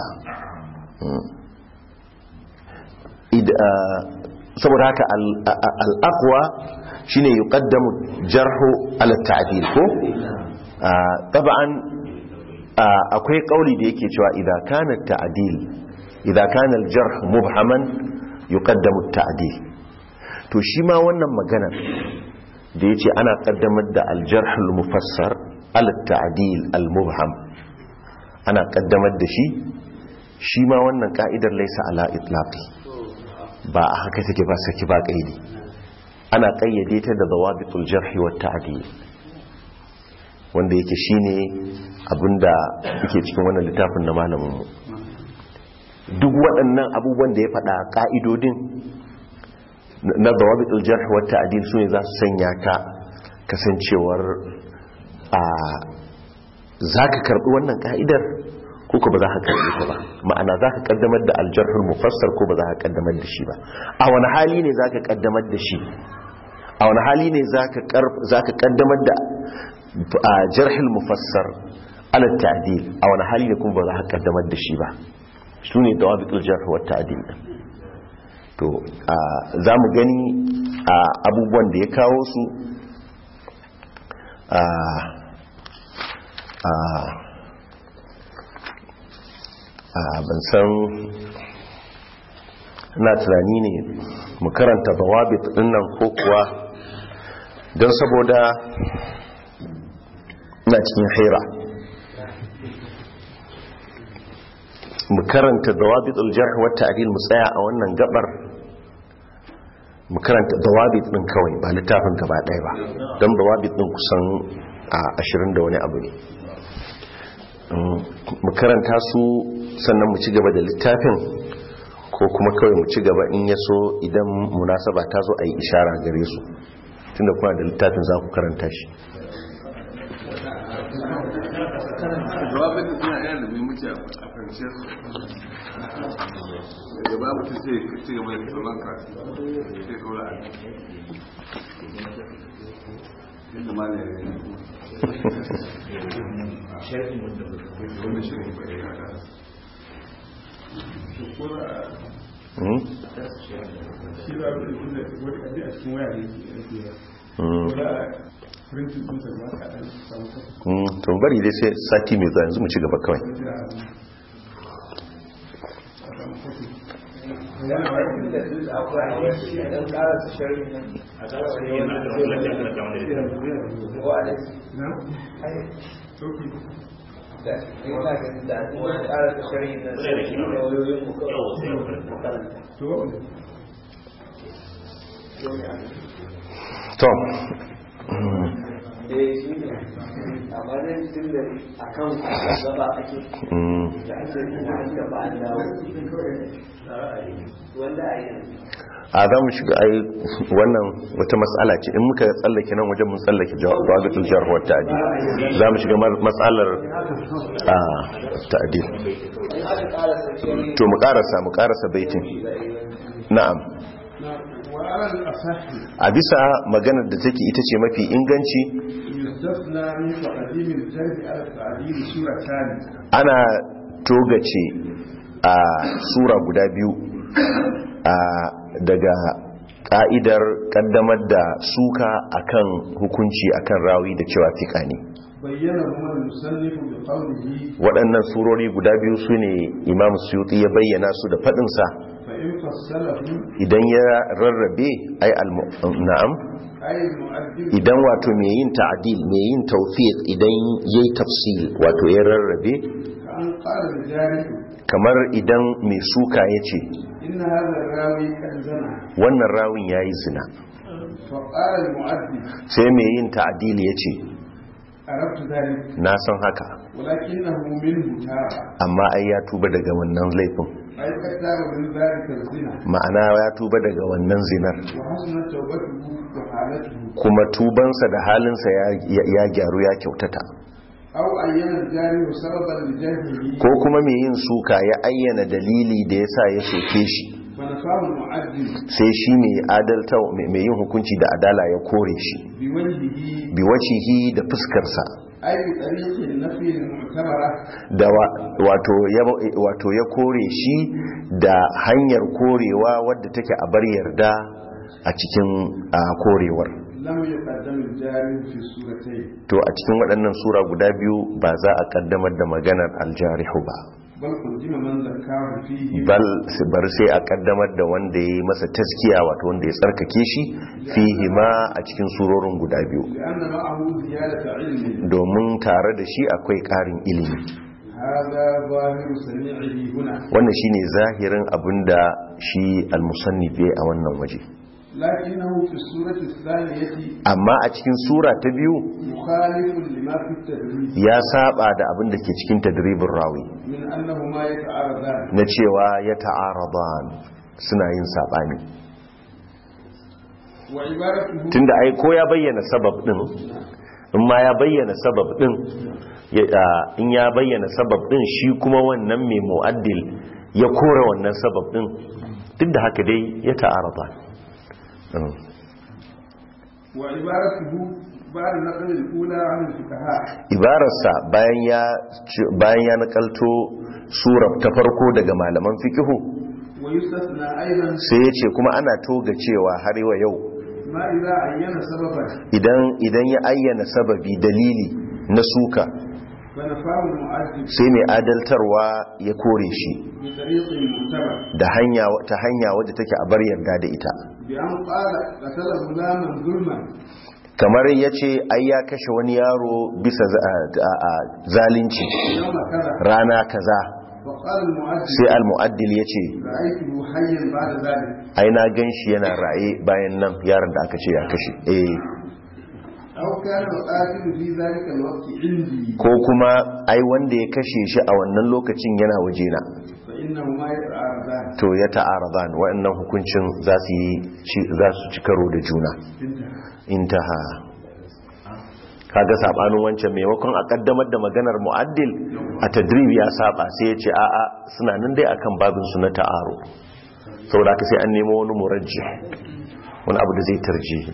Speaker 1: saboda haka al-aqwa shine yuqaddamu jarhu ala ta'dil ko taban akwai kauli da yake cewa idan kana ta'dil idan kana al-jarh mubhaman yuqaddamu at-ta'dil. to shi ma wannan magana da yace ana kaddamar da al-jarh al-mufassar ala ta'dil al-mubham ana kaddamar da shi shi ma wannan ka'idar laysa ala itlaqi ba a haka take ba saki ba kaidi ana kayyade ta da dawabitul jarh wa ta'dil wanda yake shine abinda yake cikin wannan littafin na malamin mu. duk waɗannan abubuwan da ya faɗa ka'idodin na dawabitul jarh wa ta'dil sune za su sanya ka kasancewar a zaka karbi wannan ka'idar ko ba za ka karbi ta ba, ma'ana za ka kaddamar da aljarhul mufassar ko ba za ka kaddamar da shi ba. a wani hali ne za ka kaddamar da shi a wani hali ne za ka kaddamar da jarhul mufassar ala ta'dil a wani hali ne kuma ba za ka kaddamar da shi ba. su ne dawabitul jarh wa ta'dil. to za mu gani abubuwan da ya kawo su a ban san na tunani ne mu karanta dawabit dinnan ko kuwa don saboda ina cikin haira mu karanta dawabit al-jarh wa ta'dil mu tsaya a wannan gabar mu karanta dawabit din kawai ba littafin gaba ɗaya ba don dawabit din kusan a ashirin da wani abu ne. mu karanta su sannan mu ci gaba da littafin ko kuma kawai mu ci gaba in ya so idan munasaba ta zo a yi ishara gare su tunda kuma da littafin za ku karanta shi.
Speaker 2: jawabin da suna yana da muhimmanci a fahimce su da babu ta sai ci gaba da tsoron ka sai kawai a yadda ma ne shirin wanda shirin bai yada shi ba wani a cikin waya ne
Speaker 1: to bari dai sai sati mai zuwa yanzu mu ci gaba kawai. to
Speaker 5: amma zai tun da a kan gaba ake da ake kuma da ba a dawo wanda a yi
Speaker 1: a za mu shiga ai wannan wata matsala ce in muka tsallake nan wajen mun tsallake jawabatul jarh wa ta'dil za mu shiga matsalar a ta'dil to mu karasa mu karasa baitin na'am.
Speaker 2: a
Speaker 1: bisa maganar da take ita ce mafi inganci
Speaker 2: ويستثنى من تقديم الجرح على التعديل سورتان
Speaker 1: ana togace a sura guda biyu a daga ka'idar kaddamar da suka akan hukunci akan rawi da cewa fika ne.
Speaker 2: بينهما المصنف بقوله
Speaker 1: waɗannan surori guda biyu su ne imam suyuti ya bayyana su da faɗinsa
Speaker 2: فإن فصلهم
Speaker 1: idan ya rarrabe ai na'am
Speaker 2: أي المؤدب
Speaker 1: idan wato mai yin ta'dil mai yin tawfiq idan yayi tafsil wato ya rarrabe
Speaker 2: كأن قال الجارح
Speaker 1: kamar idan mai suka yace
Speaker 2: إن هذا الراوي قد زنى
Speaker 1: wannan rawin yayi zina
Speaker 2: فقال المؤدب
Speaker 1: sai mai yin ta'dil yace
Speaker 2: عرفت ذلك
Speaker 1: na san haka
Speaker 2: ولكنه منه تاب
Speaker 1: amma ai ya tuba daga wannan laifin
Speaker 2: أي قد تاب من ذلك الزنا
Speaker 1: ma'ana ya tuba daga wannan zinar
Speaker 2: وحسنت توبته وحالته
Speaker 1: kuma tubansa da halinsa ya, ya, ya gyaru ya kyautata
Speaker 2: أو أين الجارح سببا لجرحه
Speaker 1: ko kuma mai yin suka ya ayyana dalili da yasa ya soke shi
Speaker 2: فنفاه المعدل
Speaker 1: sai shi mai adalta mai yin hukunci da adala ya kore shi
Speaker 2: بوجهه
Speaker 1: biwacihi da fuskarsa
Speaker 2: أي بطريق النفي المعتبرة
Speaker 1: da wa- wato ya wato ya kore shi da hanyar korewa wadda take a bar yarda a cikin a korewar
Speaker 2: لم يقدم الجارح في السورتين
Speaker 1: to a cikin waɗannan sura guda biyu ba za a kaddamar da maganar aljarihu ba
Speaker 2: بل قدم من ذكاه فيه
Speaker 1: bal bar sai a kaddamar da wanda ya yi masa taskiya wato wanda ya tsarkake shi fihi ma a cikin surorin guda biyu
Speaker 2: لأن معه زيادة علم
Speaker 1: domin tare da shi akwai ƙarin ilimi
Speaker 2: هذا ظاهر سميعه هنا
Speaker 1: wannan shine zahirin abinda shi al-musannif yayi a wannan waje
Speaker 2: لكنه في السورة الثانية
Speaker 1: amma a cikin sura ta biyu
Speaker 2: مخالف لما في التدريس
Speaker 1: ya saba da abin da ke cikin tadribin rawi
Speaker 2: من أنهما يتعارضان
Speaker 1: na cewa ya ta'aradan suna yin sabani
Speaker 2: وعبارته
Speaker 1: tunda ai ko ya bayyana sabab din in ma ya bayyana sabab din ya- a- in ya bayyana sabab din shi kuma wannan mai mu'addil ya kore wannan sabab din duk da haka dai ya ta'aradan
Speaker 2: وعبارته بعد نقل الأولى عن الفقهاء
Speaker 1: ibararsa bayan ya bayan ya nakalto sura ta farko daga malaman fikihu
Speaker 2: ويستثنى أيضا
Speaker 1: sai ya ce kuma ana toga cewa har wa yau
Speaker 2: ما إذا عين سببا
Speaker 1: idan idan ya ayyana sababi dalili na suka
Speaker 2: فنفاه المؤدب
Speaker 1: sai mai adaltarwa ya kore shi
Speaker 2: بطريق معتبر
Speaker 1: da hanya ta hanya wadda take a bar yarda da ita
Speaker 2: بأن قال قتل غلاما ظلما
Speaker 1: kamar yace ai ya kashe wani yaro bisa za- a- a- zalunci
Speaker 2: يوم كذا
Speaker 1: rana kaza
Speaker 2: فقال المؤدب
Speaker 1: sai al-mu'addil yace
Speaker 2: رأيته حيا بعد ذلك
Speaker 1: ai na ganshi yana raye bayan nan yaron da aka ce ya kashe eh
Speaker 2: أو كان القاتل في ذلك الوقت عندي
Speaker 1: ko kuma ai wanda ya kashe shi a wannan lokacin yana wajena
Speaker 2: فإنهما يتعارضان
Speaker 1: to ya ta'aradan wa'annan hukuncin za su yi ci- za su ci karo da juna
Speaker 2: انتهى
Speaker 1: intaha kaga sabanin wancan maimakon a kaddamar da maganar mu'addil a tadrib ya saba sai ya ce a'a suna nan dai akan babin su na ta'aro saboda haka sai an nemo wani murajjih wani abu da zai tarjihi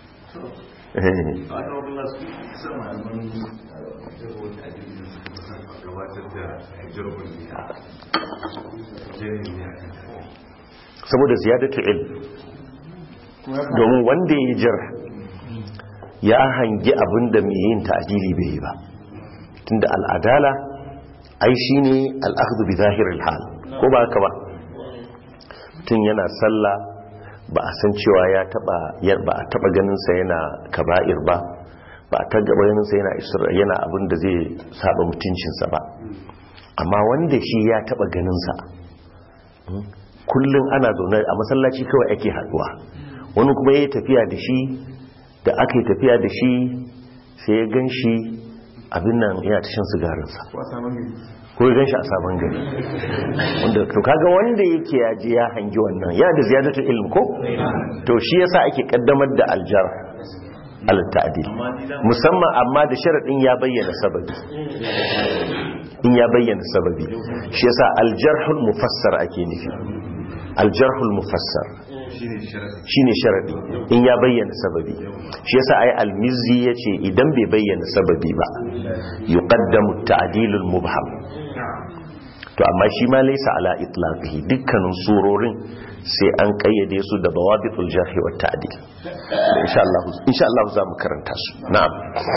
Speaker 1: saboda ziyadatu ilm domin wanda ya jar ya hangi abinda mai yin ta'dili bai yi ba tunda al'adala ai shine al'akhdhu bi zahiril hal ko ba haka ba tun yana sallah ba a san cewa ya taba ba a taba ganin sa yana kaba'ir ba ba a taba ganin sa yana isra yana abin da zai saba mutuncin sa ba amma wanda shi ya taba ganin sa kullun ana zaune a masallaci kawai ake haduwa wani kuma yayi tafiya da shi da aka yi tafiya da shi sai ya ganshi abin nan yana tashin sigarin sa ko ya ganshi a sabon gari wanda to kaga wanda yake ya je ya hangi wannan ya da ziyadatu ilm ko to shi yasa ake kaddamar da aljar al ta'dil musamman amma da sharadin ya bayyana sababi in ya bayyana sababi shi yasa aljarhul mufassar ake nufi aljarhul mufassar shine sharadi in ya bayyana sababi. Shi yasa ai al-Mizzi yace idan bai bayyana sababi ba yuqaddamu at-ta'dilul mubham. To amma shi ma laysa ala itlaqihi, dukkanin surorin sai an kayyade su da bawabitul jarh wa ta'dil. Insha Allah insha Allah za mu karanta su. Na'am.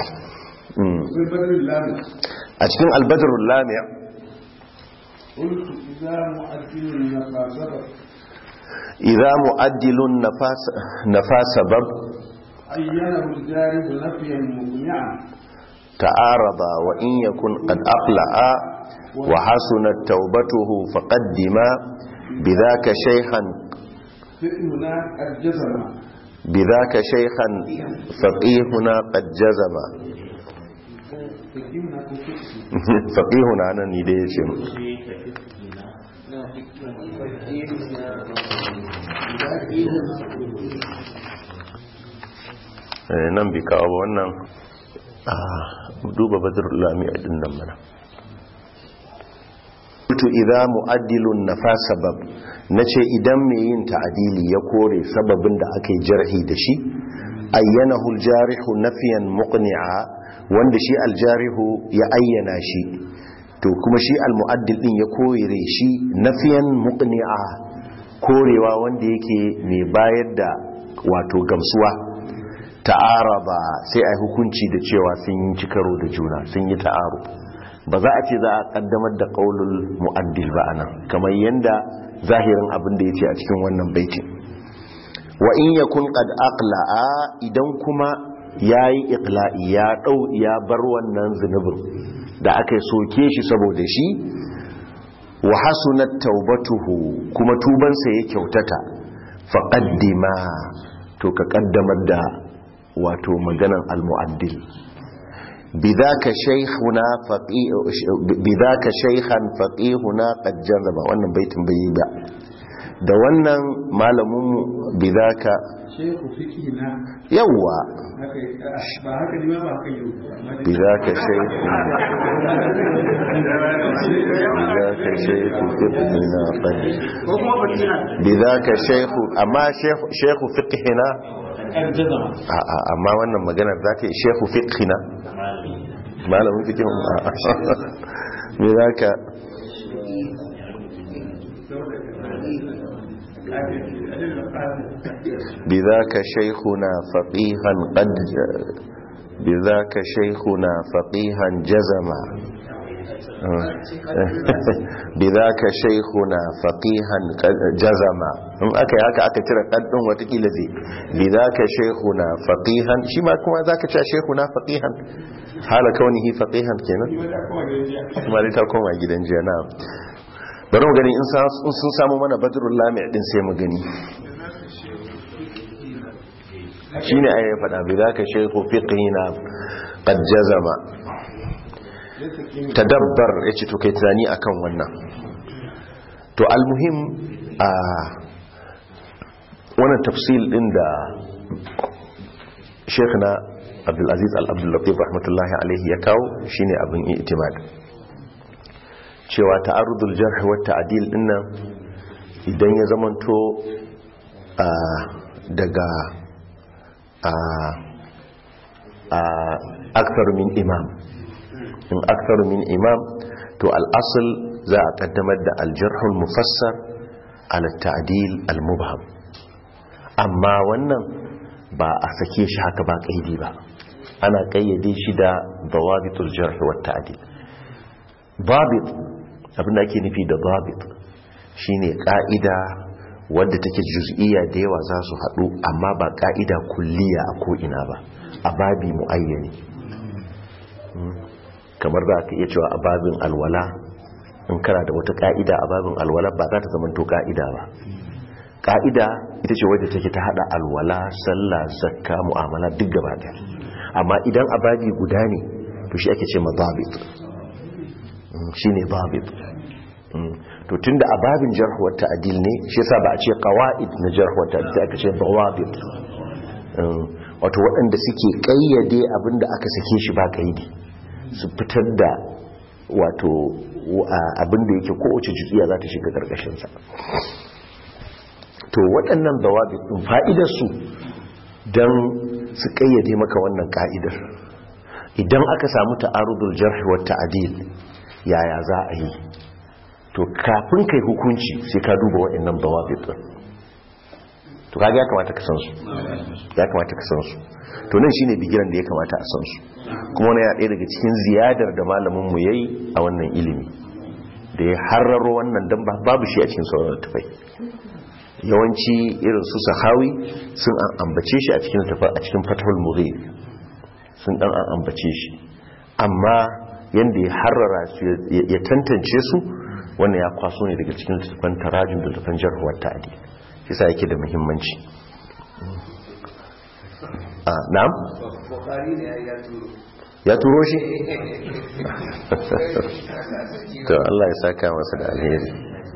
Speaker 1: A cikin al-Badrul Lami' إذا مؤدل النفاس نفاس سبب
Speaker 2: عينه الجارح نفيا مقنعا
Speaker 1: تعارض وإن يكن قد أقلع وحسنت توبته فقدما بذاك شيخا
Speaker 2: فقهنا قد جزم
Speaker 1: بذاك شيخا فقيهنا قد جزم فقيهنا أنا نديشم nan bi kawo wannan a duba badrul lami din nan mana to idza mu'addilun nafas sabab nace idan mai yin ta'dili ya kore sababin da aka yi jarhi da shi ayyanahu al-jarihu nafiyan muqni'a wanda shi al-jarihu ya ayyana shi to kuma shi al-mu'addil din ya kore shi nafiyan muqni'a korewa wanda yake mai bayar da wato gamsuwa ta'araba sai ai hukunci da cewa sun yi cikaro da juna sun yi ta'aru ba za a ce za a kaddamar da qaulul mu'addil ba anan kamar yanda zahirin abin da yace a cikin wannan baitin wa in yakun qad aqla'a idan kuma yayi iqla'i ya dau ya bar wannan zunubin da aka soke shi saboda shi wa hasunat taubatuhu kuma tubansa ya kyautata faqaddima to ka kaddamar da wato maganan al-mu'addil bidaka shaykhuna faqih bidaka shaykhan faqihuna qad jarraba wannan baitin bai ba da wannan malamin mu bidaka
Speaker 2: shaykhu fiqhina
Speaker 1: yawa
Speaker 2: ba haka ne ba haka yau
Speaker 1: bidaka shaykhu bidaka shaykhu fiqhina qad bidaka shaykhu amma shaykhu fiqhina amma wannan maganar za ta yi shehu fiqhina malamin fiqhin me za ka بذاك شيخنا فقيها قد بذاك شيخنا فقيها جزما بذاك شيخنا فقيها جزما in aka yi haka aka cire ɗanɗin watakila zai bidaka shaykhuna faqihan shi ma kuma zaka ce shaykhuna faqihan hala kaunihi faqihan kenan kuma dai ta koma gidan jiya na bari mu gani in sun samu mana badrul lami' din sai mu gani shine ayi fada bidaka shaykhu fiqhina qad jazama tadabbar yace to kai tunani akan wannan to almuhim a wannan tafsil din da Sheikhna Abdul Aziz Al-Abdul Latif rahmatullahi alaihi ya kawo shine abin i'timad cewa ta'arudul jarh wa ta'dil dinnan idan ya zamanto a daga a a akthar min imam in akthar min imam to al-asl za a kaddamar da al-jarh al-mufassar ala at-ta'dil al-mubham amma wannan ba a sake shi haka ba kaidi ba ana kayyade shi da dawabitul jarh wa ta'dil dabit abinda ake nufi da dabit shine ka'ida wadda take juz'iyya da yawa za su hadu amma ba ka'ida kulliya a ko ina ba a babi muayyani kamar da aka iya cewa a babin alwala in kana da wata ka'ida a babin alwala ba za ta zama to ka'ida ba ka'ida ita ce wadda take ta hada alwala sallah zakka mu'amala duk gaba daya amma idan ababi guda ne to shi ake ce madabit shine babit to tunda ababin jarh wa ta'dil ne shi yasa ba a ce qawaid na jarh wa ta'dil aka ce dawabit wato waɗanda suke kayyade abinda aka sake shi ba kaidi su fitar da wato abinda yake kowace juziya za ta shiga karkashin sa to waɗannan dawabit din fa'idar su dan su kayyade maka wannan ka'idar idan aka samu ta'arudul jarh wa ta'dil yaya za a yi to kafin kai hukunci sai ka duba waɗannan dawabit din to kaga ya kamata ka san su ya kamata ka san su to nan shine bigiran da ya kamata a san su kuma wannan ya ɗaya daga cikin ziyadar da malamin mu yayi a wannan ilimi da ya harraro wannan dan babu shi a cikin sauran tafai yawanci irin su sahawi sun an ambace shi a cikin tafa a cikin fathul mughith sun dan an ambace shi amma yanda ya harrara su ya tantance su wannan ya kwaso ne daga cikin tafan tarajum da tafan jarh wa ta'dil yasa yake da muhimmanci a na'am
Speaker 5: Bukhari ne ya turo
Speaker 1: ya turo shi to Allah ya saka masa da alheri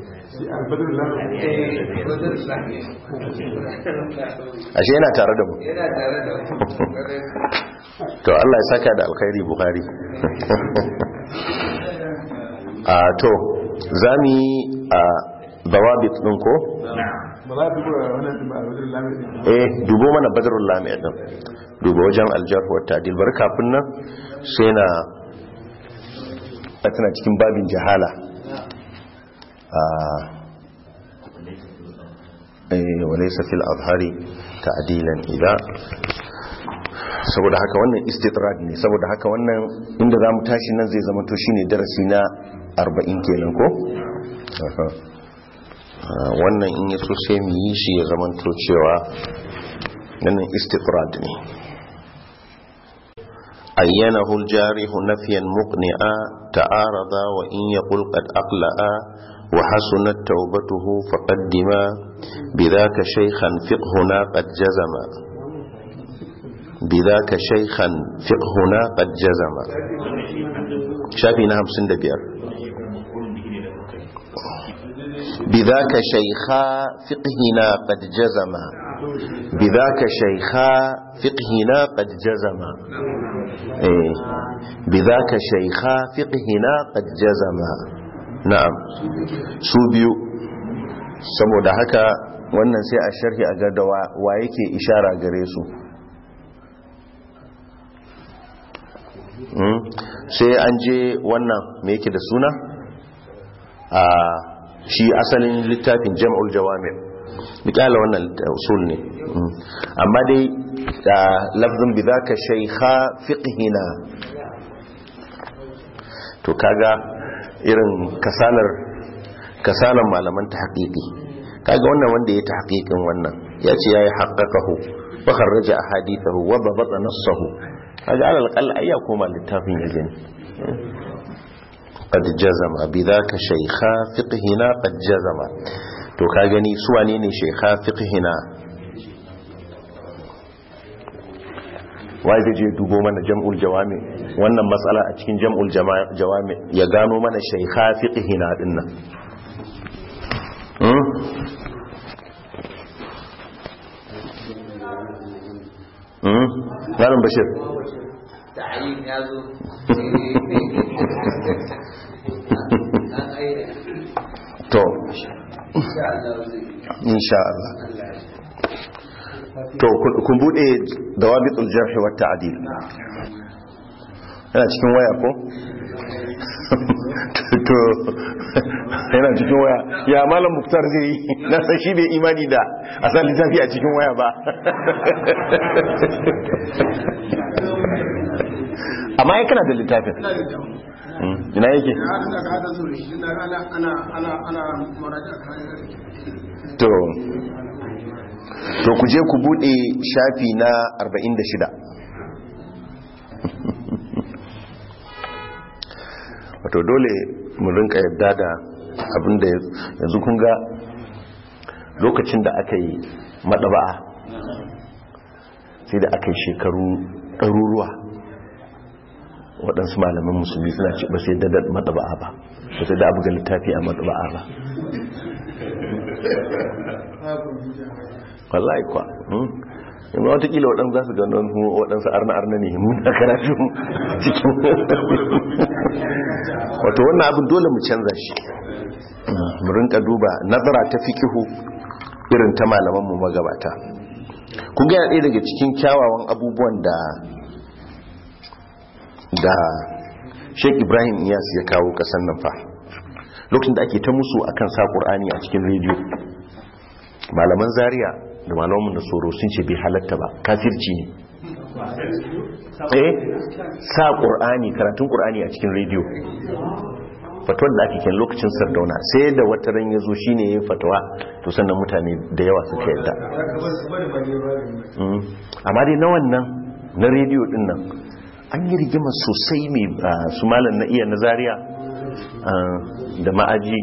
Speaker 1: ashe yana tare da mu
Speaker 5: yana tare da mu
Speaker 1: to Allah ya saka da alkhairi Bukhari a to zami a dawabit din ko eh dubo mana badrul lami din dubo wajen aljarh wa ta'dil bar kafin nan sai na tana cikin babin jahala ah eh walaysa fil azhari ta'dilan idza saboda haka wannan istitrad ne saboda haka wannan inda zamu tashi nan zai zama to shine darasi na arba'in kenan ko wannan in yaso sai mu yi shi ya zama to cewa nan istitrad ne ayyanahu al-jarih nafyan muqni'a ta'arada wa in yaqul qad aqla'a wa hasunat tawbatuhu faqaddima bidhaka shaykhan fiqhuna qad jazama bidhaka shaykhan fiqhuna qad jazama shafi na hamsin da biyar بذاك شيخا فقهنا قد جزم بذاك شيخا فقهنا قد جزم إيه بذاك شيخا فقهنا قد جزم نعم سوبيو saboda haka wannan sai a sharhi a ga da wa yake ishara gare su sai an je wannan me yake da suna a shi asalin littafin jam'ul jawami mikala wannan usul ne amma dai da lafzin bidaka shaykha fiqhina to kaga irin kasalar kasalan malaman tahqiqi kaga wannan wanda ya tahqiqin wannan yace yayi haqqaqahu wa kharraja ahadithahu wa dabata nassahu kaga alal qal ayya koma littafin yazin قد جزم بذاك شيخا فقهنا قد جزم to ka gani su wane ne shaykha fiqhina wai da je dubo mana jam'ul jawami wannan matsala a cikin jam'ul jawami ya gano mana shaykha fiqhina dinnan hmm hmm Malam Bashir
Speaker 5: ta'yin yazo
Speaker 1: to insha Allah to kun bude dawabitul jarh wa ta'dil yana cikin waya ko to yana cikin waya ya malam Muktar zai na san shi bai imani da asali littafi a cikin waya ba amma ya kana da littafin ina yake to to ku je ku bude shafi na arba'in da shida wato dole mu rinka yadda da abinda yanzu kun ga lokacin da aka yi madaba'a sai da aka yi shekaru ɗaruruwa waɗansu malaman musulmi suna ce ba sai da madaba'a ba ba sai da abu ga littafi a madaba'a ba wallahi kwa yamma watakila waɗansu za su gano waɗansu arna-arna ne muna karatu cikin wato wannan abin dole mu canza shi mu rinka duba nazara ta fikihu irin ta malaman mu magabata. Kun ga ɗaya daga cikin kyawawan abubuwan da da Sheikh Ibrahim Iyas ya kawo kasan nan fa lokacin da ake ta musu akan sa Qur'ani a cikin rediyo, malaman Zaria da malaman da Soro sun ce bai halatta ba, kafirci ne. Eh sa Qur'ani, karatun Qur'ani a cikin rediyo, fatuwar da ake ken lokacin Sardauna, sai da wata ran yazo shine yayin fatawa, to sannan mutane da yawa suka yadda. Amma dai na wannan na rediyo din nan an yi rigima sosai mai su malam na iya na Zaria da ma'aji.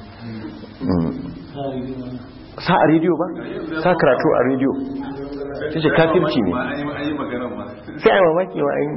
Speaker 1: Sa a rediyo ba? Sa karatu a rediyo sai ce kafirci ne, sai a yi mamaki wa an yi.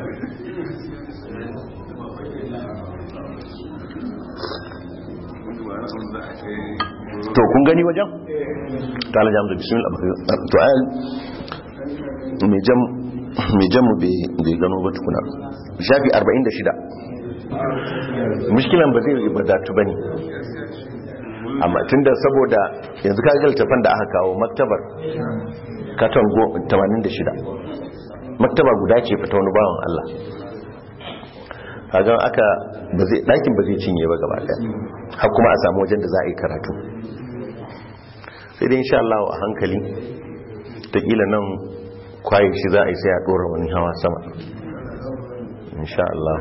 Speaker 1: To kun gani wajen? ta ala jamu da bismillah. To ayan mai jam mai jamu bai gano ba tukuna. Shafi arba'in da shida. Mushkilan ba zai ibadatu ba ne, amma tunda saboda yanzu ka ga littafin da aka kawo maktabar katon tamanin da shida, maktaba guda ce fita wani bawan Allah, kagan aka ba zai ɗakin ba zai cinye ba gaba ɗaya, har kuma a samu wajen da za a yi karatu. Sai dai insha Allah a hankali ta kila nan kwaye shi za a yi sai a ɗora wani hawa sama insha Allah.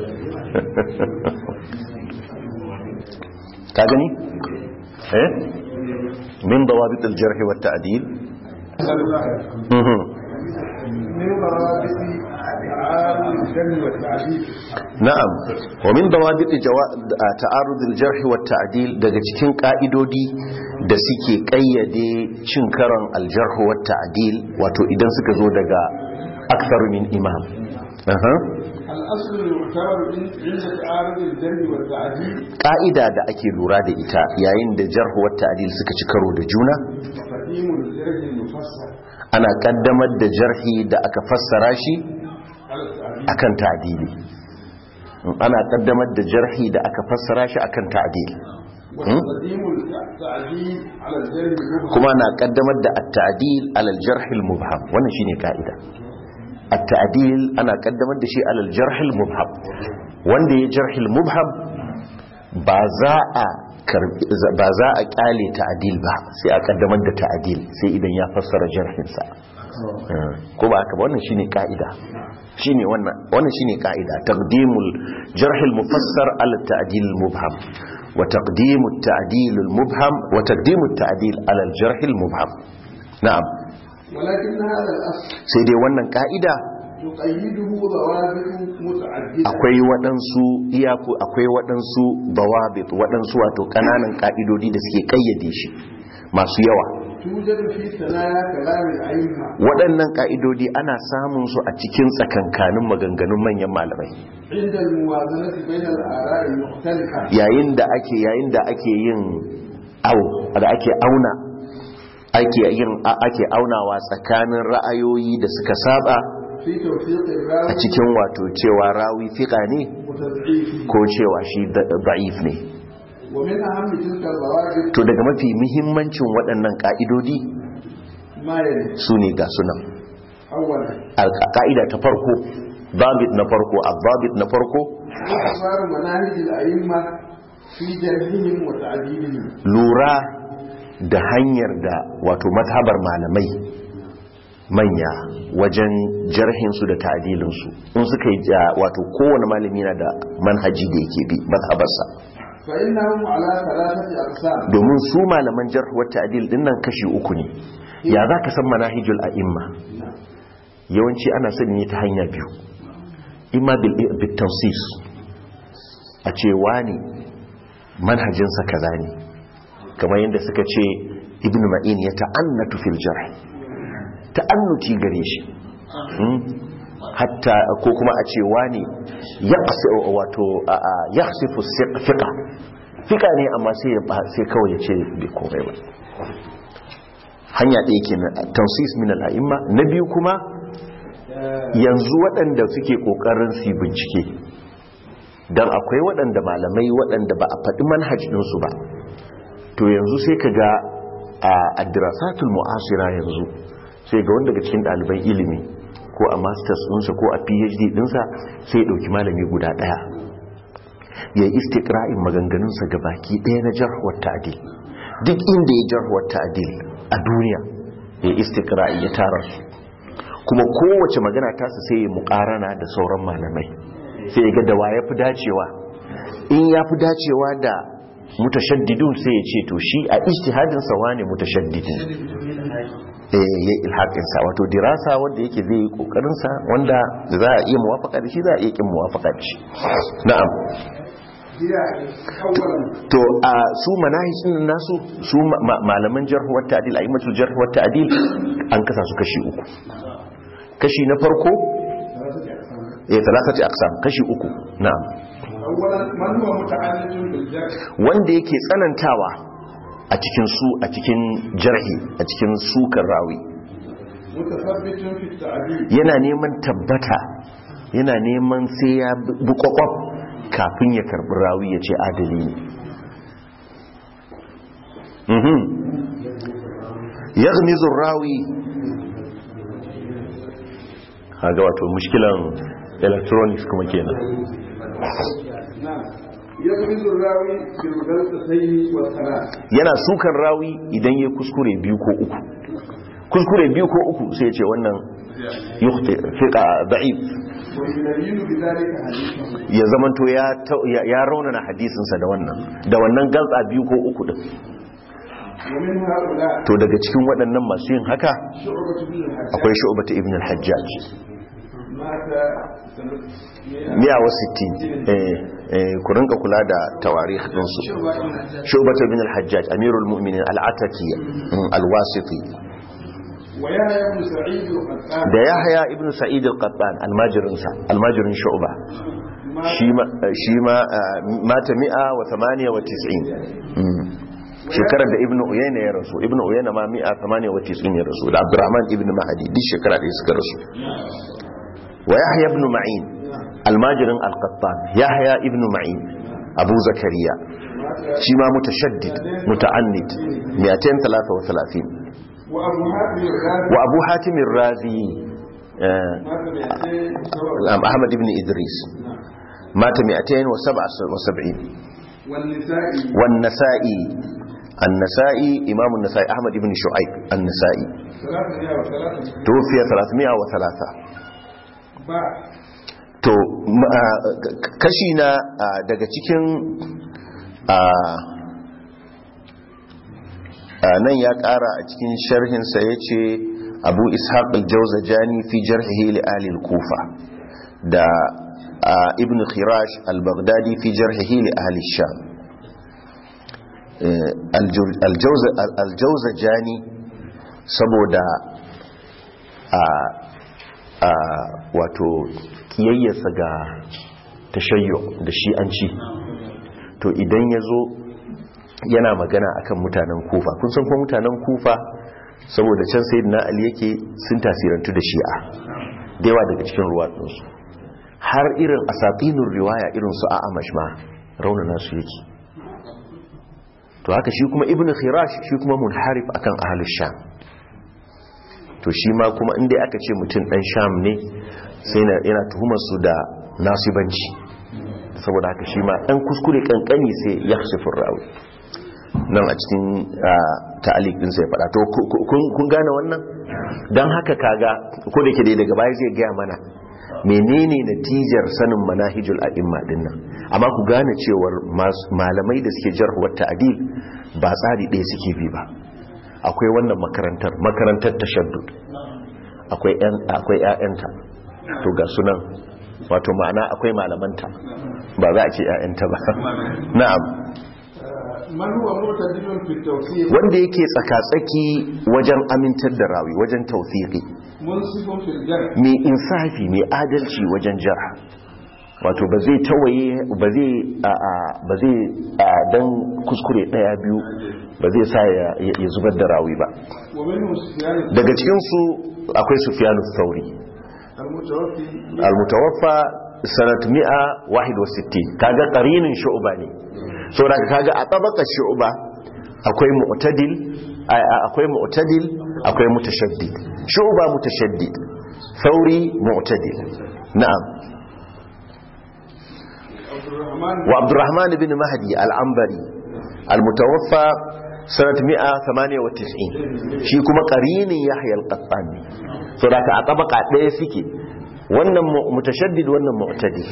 Speaker 1: ka gani eh min dawabit al-jarh wa at-ta'dil na'am wa min dawabit ta'arud al-jarh wa at-ta'dil, daga cikin ka'idodi da suke kayyade cin karon al-jarh wa at-ta'dil, wato idan suka zo daga akthar min imam. aha ƙa'ida da ake lura da ita yayin da jarh wa ta'dil suka ci karo da juna, ana kaddamar da jarhi da aka fassara shi akan ta'dili, ana kaddamar da jarhi da aka fassara shi akan ta'dil, kuma na kaddamar da at-ta'dil ala al-jarh al-mubham. wannan shine ka'ida. التعديل أنا قدمت دشي على الجرح المبهم، wanda ya jarhil mubham ba za a ba za a kyale ta'dil ba, sai a kaddamar da ta'dil sai idan ya fassara jarhin sa, ko ba haka ba? wannan shine kaida, shine wannan wannan shine kaida, taqdimul jarhil mufassar ala ta'dil mubham wa taqdimut ta'dil al mubham wa taqdimut ta'dil ala al jarhil mubham. na'am sai dai wannan ka'ida akwai waɗansu iyaku akwai waɗansu dawabit, waɗansu wato ƙananan ka'idodi da suke kayyade shi masu yawa. waɗannan ka'idodi ana samun su a cikin tsakankanin maganganun manyan malamai yayin da ake yayin da ake yin au da ake auna ake yin ake aunawa tsakanin ra'ayoyi da suka saba a cikin wato cewa rawi fiqa ne ko cewa shi da'if ne. to daga mafi muhimmancin waɗannan ka'idodi su ne ga sunan. ka'ida ta farko, babit na farko ababit na farko lura da hanyar da wato mazhabar malamai manya wajen jarhinsu da ta'adilinsu, in suka yi wato kowane malami na da manhaji da yake bi mazhabarsa, domin su malaman jarh wa ta'dil din nan kashi uku ne. ya za ka san manahijul a'imma? yawanci ana sani ne ta hanya biyu, imma bil tawsis, a ce wani manhajinsa kaza ne, kamar yadda suka ce ibn ma'in ya ta'annatu fil jarh, ta'annuti gare shi, hatta ko kuma a ce wani yaqsi wato yaqsifu fiqa fiqa ne amma sai sai kawai ya ce bai komai ba. hanya ɗaya kenan tawsis min al-a'imma. na biyu kuma yanzu waɗanda suke kokarin su bincike, dan akwai waɗanda malamai waɗanda ba a faɗi manhaj ɗinsu ba, to yanzu sai ka ga a addirasatul mu'asira yanzu sai ga wanda daga cikin ɗaliban ilimi ko a masters ɗinsa ko a phd ɗinsa sai ya ɗauki malami guda ɗaya ya yi istiqra'in maganganunsa ga baki ɗaya na jarhuwar ta'adil duk inda ya jarhuwar ta'adil a duniya ya yi istiqra'i ya tara su kuma kowace magana tasa sai ya muƙarana da sauran malamai sai ya ga da wa ya fi dacewa in ya fi dacewa da mutashaddidun sai ya ce to shi a ijtihadin sa wane mutashaddidin eh ya ilhaqin sa wato dirasa wanda yake zai yi kokarin sa wanda za a iya muwafaka da shi za a iya kin muwafaka da shi na'am to a su manahijin nasu su malaman jarh wa ta'dil a'immatul jarh wa ta'dil an kasa su kashi uku kashi na farko eh talatati aqsam kashi uku na'am wanda yake tsanantawa a cikin su a cikin jarhi a cikin sukar rawi yana neman tabbata yana neman sai ya bi kwakwaf kafin ya karbi rawi ya ce adali ne yaghmizu rawi haga wato mushkilan electronics kuma kenan yana sukan rawi idan ya kuskure biyu ko uku kuskure biyu ko uku sai ya ce wannan yukhti fiqa da'if ya zamanto ya ya raunana hadisinsa da wannan da wannan galtsa biyu ko uku din to daga cikin waɗannan masu yin haka akwai Shu'bah ibn al-Hajjaj miya wa sittin eh ku rinka kula da tawarikh din su Shu'bah ibn al-Hajjaj amirul mu'minin al-Ataki al-Wasiti da Yahya ibn Sa'id al-Qattan almajirin sa almajirin Shu'bah shi ma shi ma mata mi'a wa thamaniya wa tis'in shekarar da ibn Uyayna ya rasu ibn Uyayna ma mi'a thamaniya wa tis'in ya rasu da Abdurrahman ibn Mahdi duk shekara da suka rasu wa Yahya ibn Ma'in almajirin al-Qattan Yahya ibn Ma'in Abu Zakariya shi ma mutashaddid muta'annid mi'atain wa thalathina wa Abu Hatim ar-Razi Ahmad ibn Idris mata mi'atain wa sab'in wan Nasa'i النسائي إمام النسائي أحمد بن شعيب النسائي توفي ثلاثمائة وثلاثة to kashi na daga cikin nan ya kara a cikin sharhinsa ya ce abu ishaq al-jawzajani fi jarhihi li ahli al-kufa da ibn khirash al-baghdadi fi jarhihi li ahli sham al-jawzajani saboda a wato kiyayyarsa ga tashayyo da shi'anci to idan ya zo yana magana akan mutanen kufa kun san kuma mutanen kufa saboda can sayyidina ali yake sun tasirantu da shi'a da yawa daga cikin ruwatsunsu har irin asatinur riwaya irin su a'amash ma raunana su yake to haka shi kuma ibnu khirash shi kuma munharif akan ahlus sham to shi ma kuma inda aka ce mutum dan sham ne sai yana tuhumar su da nasibanci saboda haka shi ma dan kuskure kankani sai ya khasifur rawi nan a cikin ta'aliq din sai fada to kun gane wannan dan haka kaga ko da ke dai daga baya zai ga mana menene natijar sanin manahijul a'imma din nan amma ku gane cewar malamai da suke jarh wa ta'dil ba tsari ɗaya suke bi ba akwai wannan makarantar makarantar tashaddud akwai ƴan akwai ƴaƴanta to ga sunan wato ma'ana akwai malamanta ba za a ce ƴaƴanta ba na'am wanda yake tsaka-tsaki wajen amintar da rawi wajen tawfiqi mai insafi mai adalci wajen jarh wato ba zai tawaye ba zai ba zai dan kuskure daya biyu ba zai sa ya zubar da rawi ba daga cikin su akwai Sufyanu Thauri al-mutawaffa sanat mi'a wa sittin kaga qarinin Shu'ba ne saboda kaga a tabaka Shu'ba akwai mu'tadil akwai mu'tadil akwai mutashaddid shu'ba mutashaddid thawri mu'tadil na'am wa Abdurrahman ibn Mahdi al-Anbari al-mutawaffa sanat mi'a thamaniya wa tis'in shi kuma qarinin Yahya al-Qattani so da ka a tabaka daya suke wannan mutashaddid wannan mu'tadil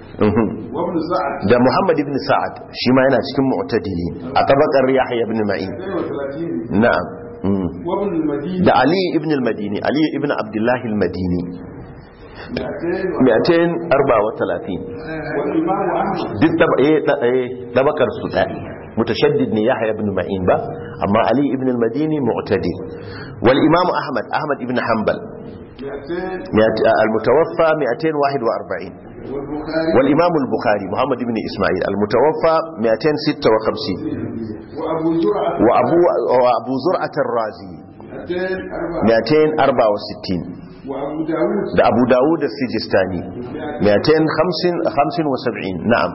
Speaker 1: da Muhammad ibn Sa'ad shi ma yana cikin mu'tadili a tabakar Yahya ibn Ma'in na'am da Ali ibn al-Madini Ali ibn Abdullah al-Madini mi'atain arba wa talatin duk tabakar su da mutashaddid ne Yahya ibn Ma'in ba amma Ali ibn al-Madini mu'tadil wal Imam Ahmad Ahmad ibn Hanbal المتوفى مئتين وواحد وأربعين والإمام البخاري محمد بن إسماعيل المتوفى مئتين وستة وخمسين وأبو, وأبو زرعة الرازي مئتين وأربعة وستين ده أبو داود السجستاني مئتين وخمسة وسبعين نعم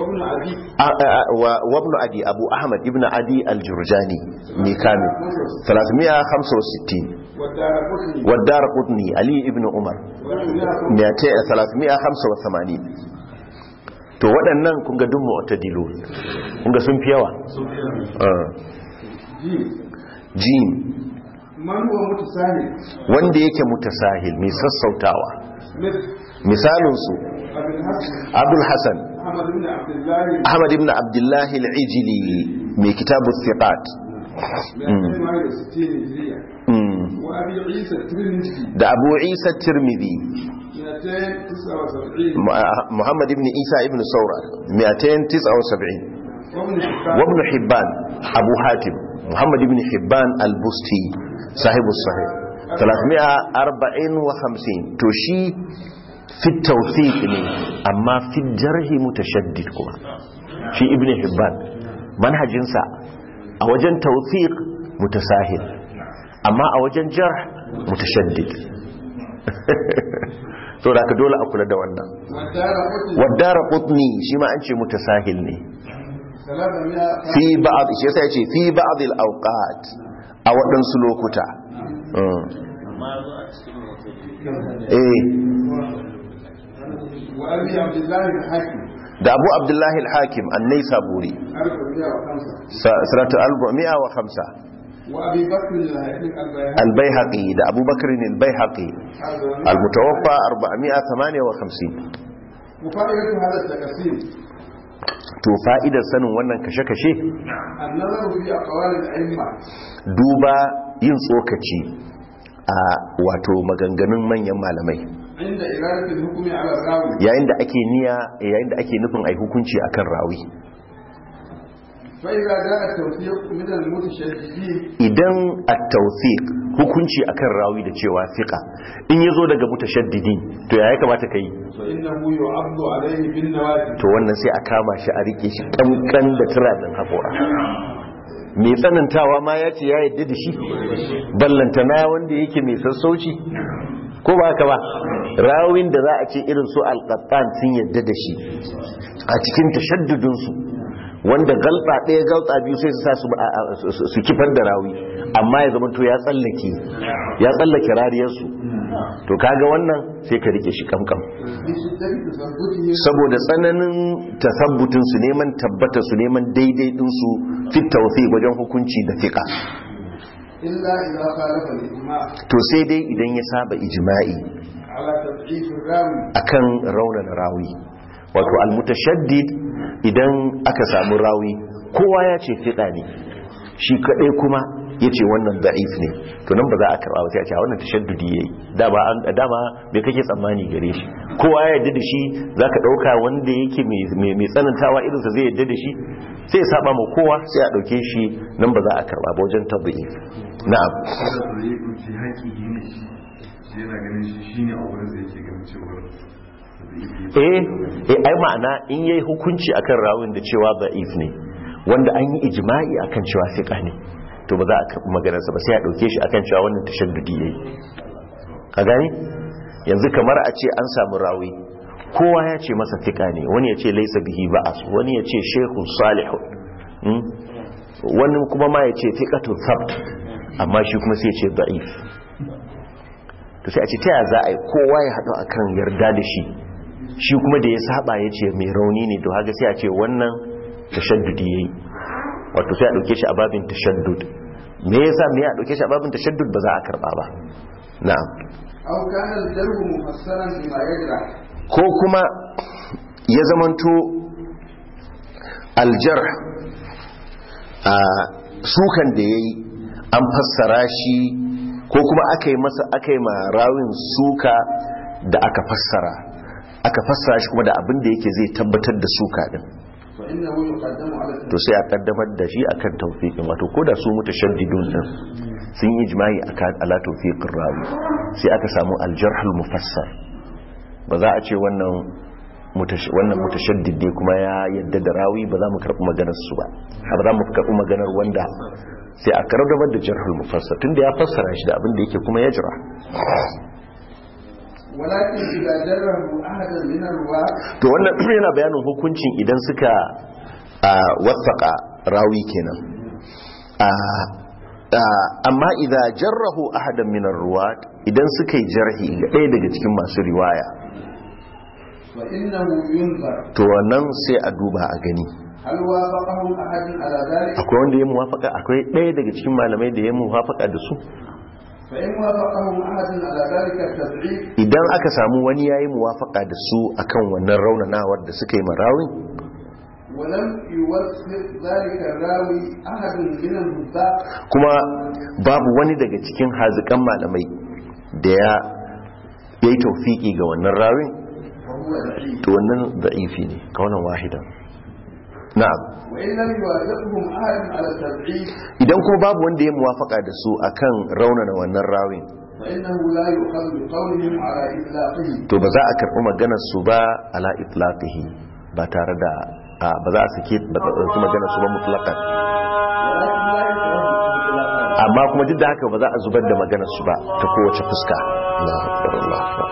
Speaker 1: وابن عدي أبو أحمد ابن عدي الجرجاني ميكامل ثلاثمائة وخمسة وستين والدار قطني علي ابن عمر ثلاثمائة وخمسة وثمانين to waɗannan kun ga dun mu'tadilu kun ga sun fi yawa jim wanda yake mutasahil mai sassautawa misalinsu abul hasan ahmad ibn abdullahi al-ijili mai kitabu thiqat da abu isa tirmidhi muhammad ibn isa ibn saura مئتين وتسعة وسبعين وابن حبان ابو حاتم محمد ibn hibban al-busti صاحب الصحيح ثلاثمائة وأربعة وخمسين to shi fi tawfiq ne amma fi jarh mutashaddid kuma shi ibn hibban manhajinsa a wajen tawfiq mutasahil amma a wajen jarh mutashaddid to da ka dole a kula da wannan wadara qutni shi ma an ce mutasahil ne fi ba'd shi yasa yace fi ba'd al-awqat a waɗansu lokuta eh da abu abdullahi al-hakim an-naisaburi sanatu arba'mi'a wa khamsa al-bayhaqi da abu bakr al-bayhaqi al-mutawaffa arba'mi'a wa thamaniya wa khamsin to fa'idar sanin wannan kashe-kashe duba yin tsokaci a wato maganganun manyan malamai yayin da ake niyya yayin da ake nufin ai hukunci akan rawi idan at-tawfiq hukunci akan rawi da cewa fiqa in yazo daga mutashaddidin to ya kamata kai to wannan sai a kama shi a rike shi kankan da turadin hakora mai tsanantawa ma ya ce ya yadda da shi ballantana wanda yake mai sassauci ko ba haka ba rawin da za a ce irin su al-qattan sun yadda da shi a cikin tashaddudinsu wanda galba ɗaya galba biyu sai su sa su kifar da rawi amma ya zama to ya tsallake ya tsallake rariyarsu to kaga wannan sai ka rike shi kamkam saboda tsananin tasabbutin su neman tabbata su neman daidai din su fit tawfiq wajen hukunci da fiqa to sai dai idan ya saba ijma'i akan raunan rawi wato al-mutashaddid idan aka samu rawi kowa ya ce fiqa ne shi kadai kuma yace wannan da'if ne to nan ba za a karba ba sai a ce wannan tashaddudi yayi da ba an dama me kake tsammani gare shi kowa ya yarda da shi zaka dauka wanda yake mai mai tsanantawa irin sa zai yarda da shi sai ya saba ma kowa sai a dauke shi nan ba za a karba ba wajen tadhif na'am
Speaker 6: yana ganin shi shine a wurin da yake ganin cewa
Speaker 1: eh eh ai ma'ana in yayi hukunci akan rawin da cewa da'if ne wanda an yi ijma'i akan cewa fiqa ne to ba za a karɓi maganarsa ba sai a ɗauke shi akan cewa wannan tashaddudi yayi ka gani yanzu kamar a ce an samu rawi kowa ya ce masa fiqa ne wani ya ce laysa bihi ba'as wani ya ce shaykhun salihun wani kuma ma ya ce thiqatun sabt amma shi kuma sai ya ce da'if to sai a ce taya za a yi kowa ya haɗu akan yarda da shi shi kuma da ya saba ya ce mai rauni ne to haka sai a ce wannan tashaddudi yayi wato sai a dauke shi a babin tashaddud me yasa me ya dauke shi a babin tashaddud ba za a karba ba na'am
Speaker 2: aw kana al-jarh mufassaran bima yajra
Speaker 1: ko kuma ya zamanto al-jarh a sukan da yayi an fassara shi ko kuma aka yi masa aka yi ma rawin suka da aka fassara aka fassara shi kuma da abin da yake zai tabbatar da suka din to sai a kaddamar da shi akan tawfiqin wato ko da su mutashaddidun din sun yi ijma'i akan ala tawfiqir rawi sai aka samu al-jarh al-mufassar ba za a ce wannan wannan mutashaddid ne kuma ya yadda da rawi ba za mu karɓi maganar su ba ba za mu karɓi maganar wanda sai a kaddamar da jarh al-mufassar tunda ya fassara shi da abin da yake kuma ya jira
Speaker 2: walakin idza jarrahu ahadan min ar-ruwa
Speaker 1: to wannan yana bayanin hukuncin idan suka wasaqa rawi kenan amma idza jarrahu ahadan min ar-ruwat idan suka yi jarhi ga ɗaya daga cikin masu riwaya
Speaker 2: fa innahu yunzar
Speaker 1: to wannan sai a duba a gani
Speaker 2: hal wafaqahu ahadun ala dhalik
Speaker 1: akwai wanda ya muwafaqa akwai ɗaya daga cikin malamai da ya muwafaqa da su idan aka samu wani yayi muwafaka da su akan wannan raunanawar da suka yi marawin kuma babu wani daga cikin hazikan malamai da ya yi taufiki ga wannan rawin to wannan da'ifi ne kaunan wahidan na'am idan kuma babu wanda ya muwafaka da su akan raunana wannan rawin to ba za a karɓi maganar su ba ala itlaqihi ba tare da ba za a sake ba ɗauki maganar su ba mutlaqan amma kuma duk da haka ba za a zubar da maganar su ba ta kowace fuska Allahu akbar Allahu akbar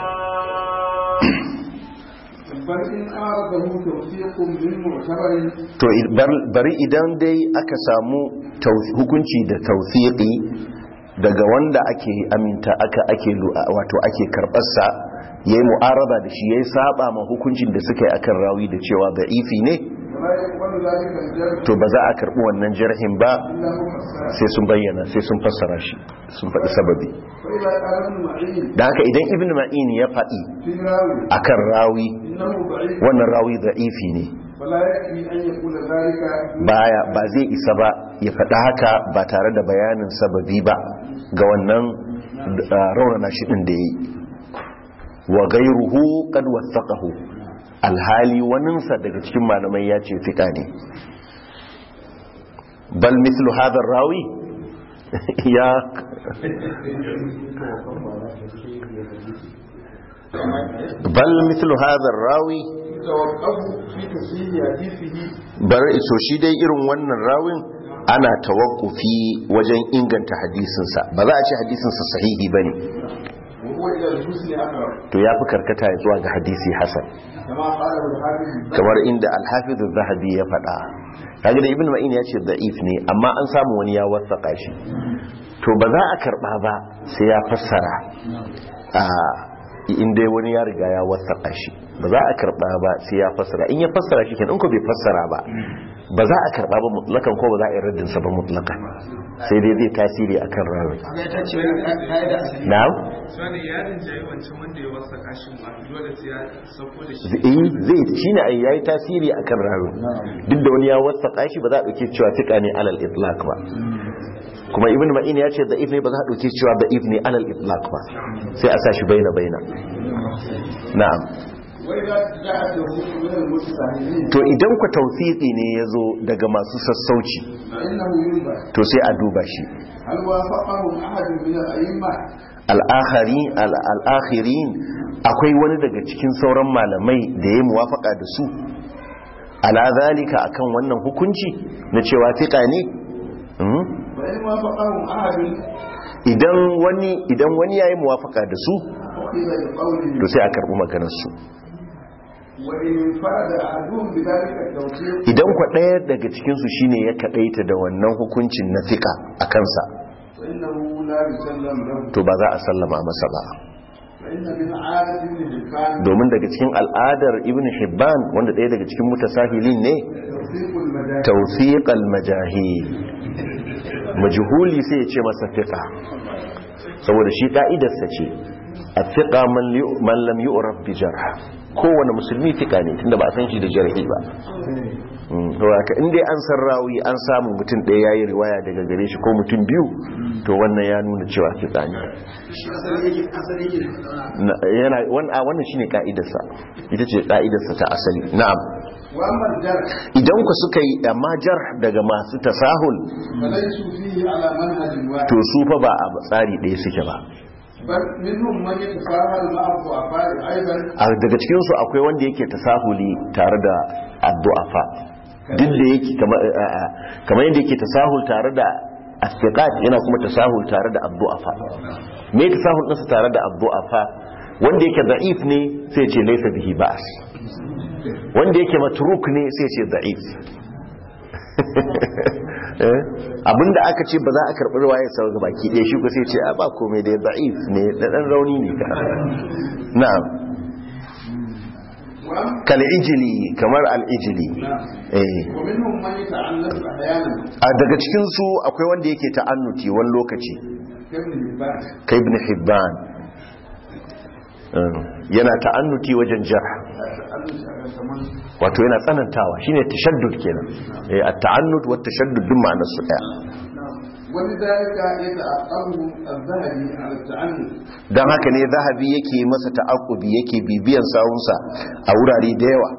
Speaker 1: to bari idan dai aka samu hukunci da tawfiqi daga wanda ake aminta aka ake wato ake karbar sa yayi mu'arada da shi yayi saba ma hukuncin da suka yi akan rawi da cewa da'ifi ne to ba za a karbi wannan jarhin ba sai sun bayyana sai sun fassara shi sun faɗi sababi da haka idan ibn ma'in ya faɗi akan rawi wannan rawi da'ifi ne baya ba zai isa ba ya faɗi haka ba tare da bayanin sababi ba ga wannan raunana shi ɗin da ya yi wa gairuhu qad wathaqahu alhali waninsa daga cikin malamai ya ce fiƙa ne bal mithlu hadha rawi ya bal mithlu hadha rawi bar so shi dai irin wannan rawin ana tawakkufi wajen inganta hadisinsa ba za a ce hadisinsa sahihi bane to ya fi karkata zuwa ga hadisi hasan kamar inda al-hafiz az-zahabi ya faɗa kaga da ibn ma'in ya ce da'if ne amma an samu wani ya wasaka shi to ba za a karba ba sai ya fassara a inda wani ya riga ya wasaka shi ba za a karba ba sai ya fassara in ya fassara shi kenan in ko bai fassara ba ba za a karba ba mutlakan ko ba za a yi raddin sa ba mutlakan sai dai zai tasiri akan rawi na'am
Speaker 6: sai yarin jayi wancan wanda ya wasaka shi ma dole sai ya sauko da shi
Speaker 1: eh zai shine ai yayi tasiri akan rawi duk da wani ya wasaka shi ba za a dauke cewa tika ne alal itlaq ba kuma ibn ma'in ya ce da'if ne ba za a dauke cewa da'if ne alal itlaq ba sai a sa shi baina baina na'am to idan ku tawfiqi ne yazo daga masu sassauci to sai a duba shi al-akhirin al-akhirin akwai wani daga cikin sauran malamai da ya muwafaka da su ala zalika akan wannan hukunci na cewa fiqa ne idan wani idan wani yayi muwafaka da su to sai a karbi maganar su idan kwa ɗaya daga cikinsu shine ya kaɗaita da wannan hukuncin na fiƙa a kansa to ba za a sallama masa ba, domin daga cikin al'adar ibn Hibban wanda ɗaya daga cikin mutasahilin ne tawfiqal majahil, majhuli sai ya ce masa fiqa, saboda shi ka'idarsa ce a-fiqa man lam yu'raf bi jarh, kowane musulmi fiqa ne tunda ba a san shi da jarhi ba. haka inda an san rawi an samu mutum ɗaya yayi riwaya daga gare shi ko mutum biyu to wannan ya nuna cewa fiqa ne. yana wannan shine ka'idarsa, ita ce ka'idarsa ta asali. Na'am, idan ku suka yi amma jarh daga masu tasahul to su fa ba a tsari ɗaya suke ba, a daga cikinsu akwai wanda yake tasahuli tare da addu'afa, duk da yake kamar yadda yake tasahul tare da as-siqat yana kuma tasahul tare da addu'afa. me tasahul ɗinsa tare da addu'afa? wanda yake da'if ne sai ce laysa bihi ba's, wanda yake matruk ne sai ce da'if. abinda aka ce ba za a karɓi riwayar sa ga baki ɗaya shi ko sai ce a ba komai da da'if ne da dan rauni ne ka. na'am, kal ijli, kamar al ijli. eh a daga cikin su akwai wanda yake ta'annuti wani lokaci, kai ibn Hibban yana ta'annuti wajen jarh, wato yana tsanantawa, shine tashaddud kenan. eh at-ta'annud wa at-tashaddud duk ma'anar su daya. dan haka ne zahabi yake masa ta'aqqubi, yake bibiyan sawunsa a wurare da yawa.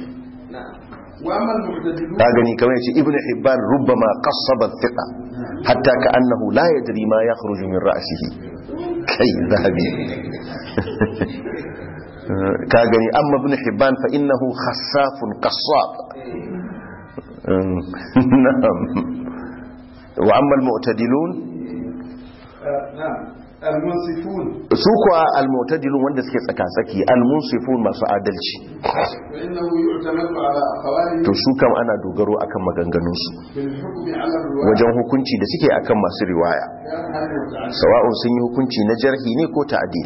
Speaker 1: ka gani kamar yace ibn Hibban rubbama qassaba thiqa hatta ka'annahu la yadri ma yakhruju min ra'sihi. kai zahabi ka gani amma ibn Hibban fa innahu khassafun qassab. na'am, wa amma al-mu'tadilun
Speaker 2: al-munsifun,
Speaker 1: su kuwa al-mu'tadilun wanda suke tsaka-tsaki, al-munsifun masu adalci, to su kam ana dogaro akan maganganun su wajen hukunci da suke akan masu riwaya, sawa'un sun yi hukunci na jarhi ne ko ta'dil.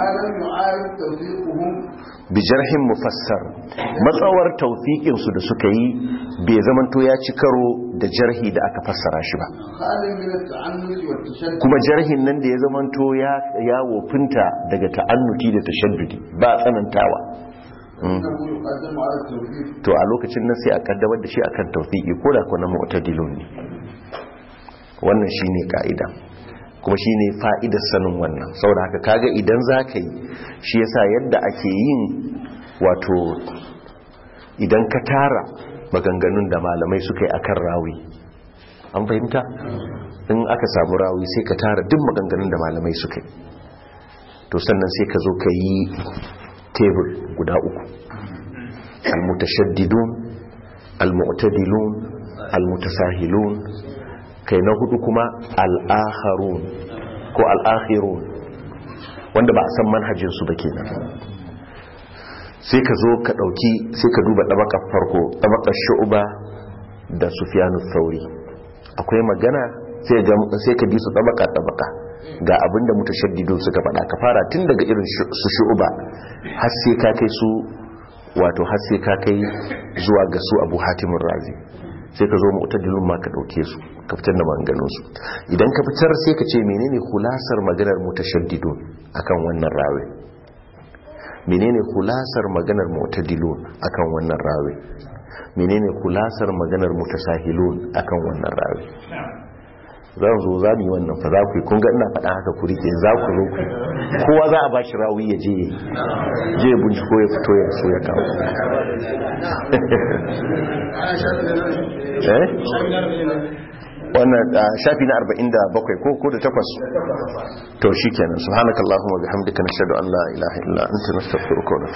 Speaker 1: bi jarhin mufassar, matsawar tawfiqin su da suka yi bai zamanto ya ci karo da jarhi da aka fassara shi ba, kuma jarhin nan da ya zamanto ya ya wofinta daga ta'annuti da tashaddudi ba tsanantawa, to a lokacin nan sai a kaddamar da shi akan tawfiqi ko da kuma mu'tadilun ne. wannan shine ka'ida kuma shine fa'idar sanin wannan. saboda haka kaga idan zaka yi shi yasa yadda ake yin, wato idan ka tara maganganun da malamai suka yi akan rawi, an fahimta, in aka samu rawi sai ka tara duk maganganun da malamai suka yi, to sannan sai ka zo ka yi tebur guda uku: al-mutashaddidun, al-mu'tadilun, al-mutasahilun, kai na hudu kuma al-akharun ko al-akhirun, wanda ba a san manhajin su ba kenan. sai ka zo ka dauki, sai ka duba tabakar farko, tabakar Shu'ba da Sufyan ath-Thawri, akwai magana sai ga sai ka bi su tabaka tabaka, ga abinda mutashaddidun suka faɗa, ka fara tun daga irin su Shu'ba har sai ka kai su, wato har sai ka kai zuwa ga su Abu Hatim ar-Razi, sai ka zo mu'tadilun ma ka dauke su ka fitar da maganganun su. idan ka fitar sai ka ce menene khulasar maganar mutashaddidun akan wannan rawi, menene khulasar maganar mu'tadilun akan wannan rawi, menene khulasar maganar mutasahilun akan wannan rawi. zan zo za mu yi wannan fa za ku yi, kun ga ina faɗa haka ku rike, za ku zo ku kowa za a ba shi rawi ya je je binciko ya fito ya so ya kawo. eh wannan shafi na arba'in da bakwai ko ko da takwas. to shikenan, subhanakallahumma wa bihamdika nashhadu an la ilaha illa anta nastaghfiruka wa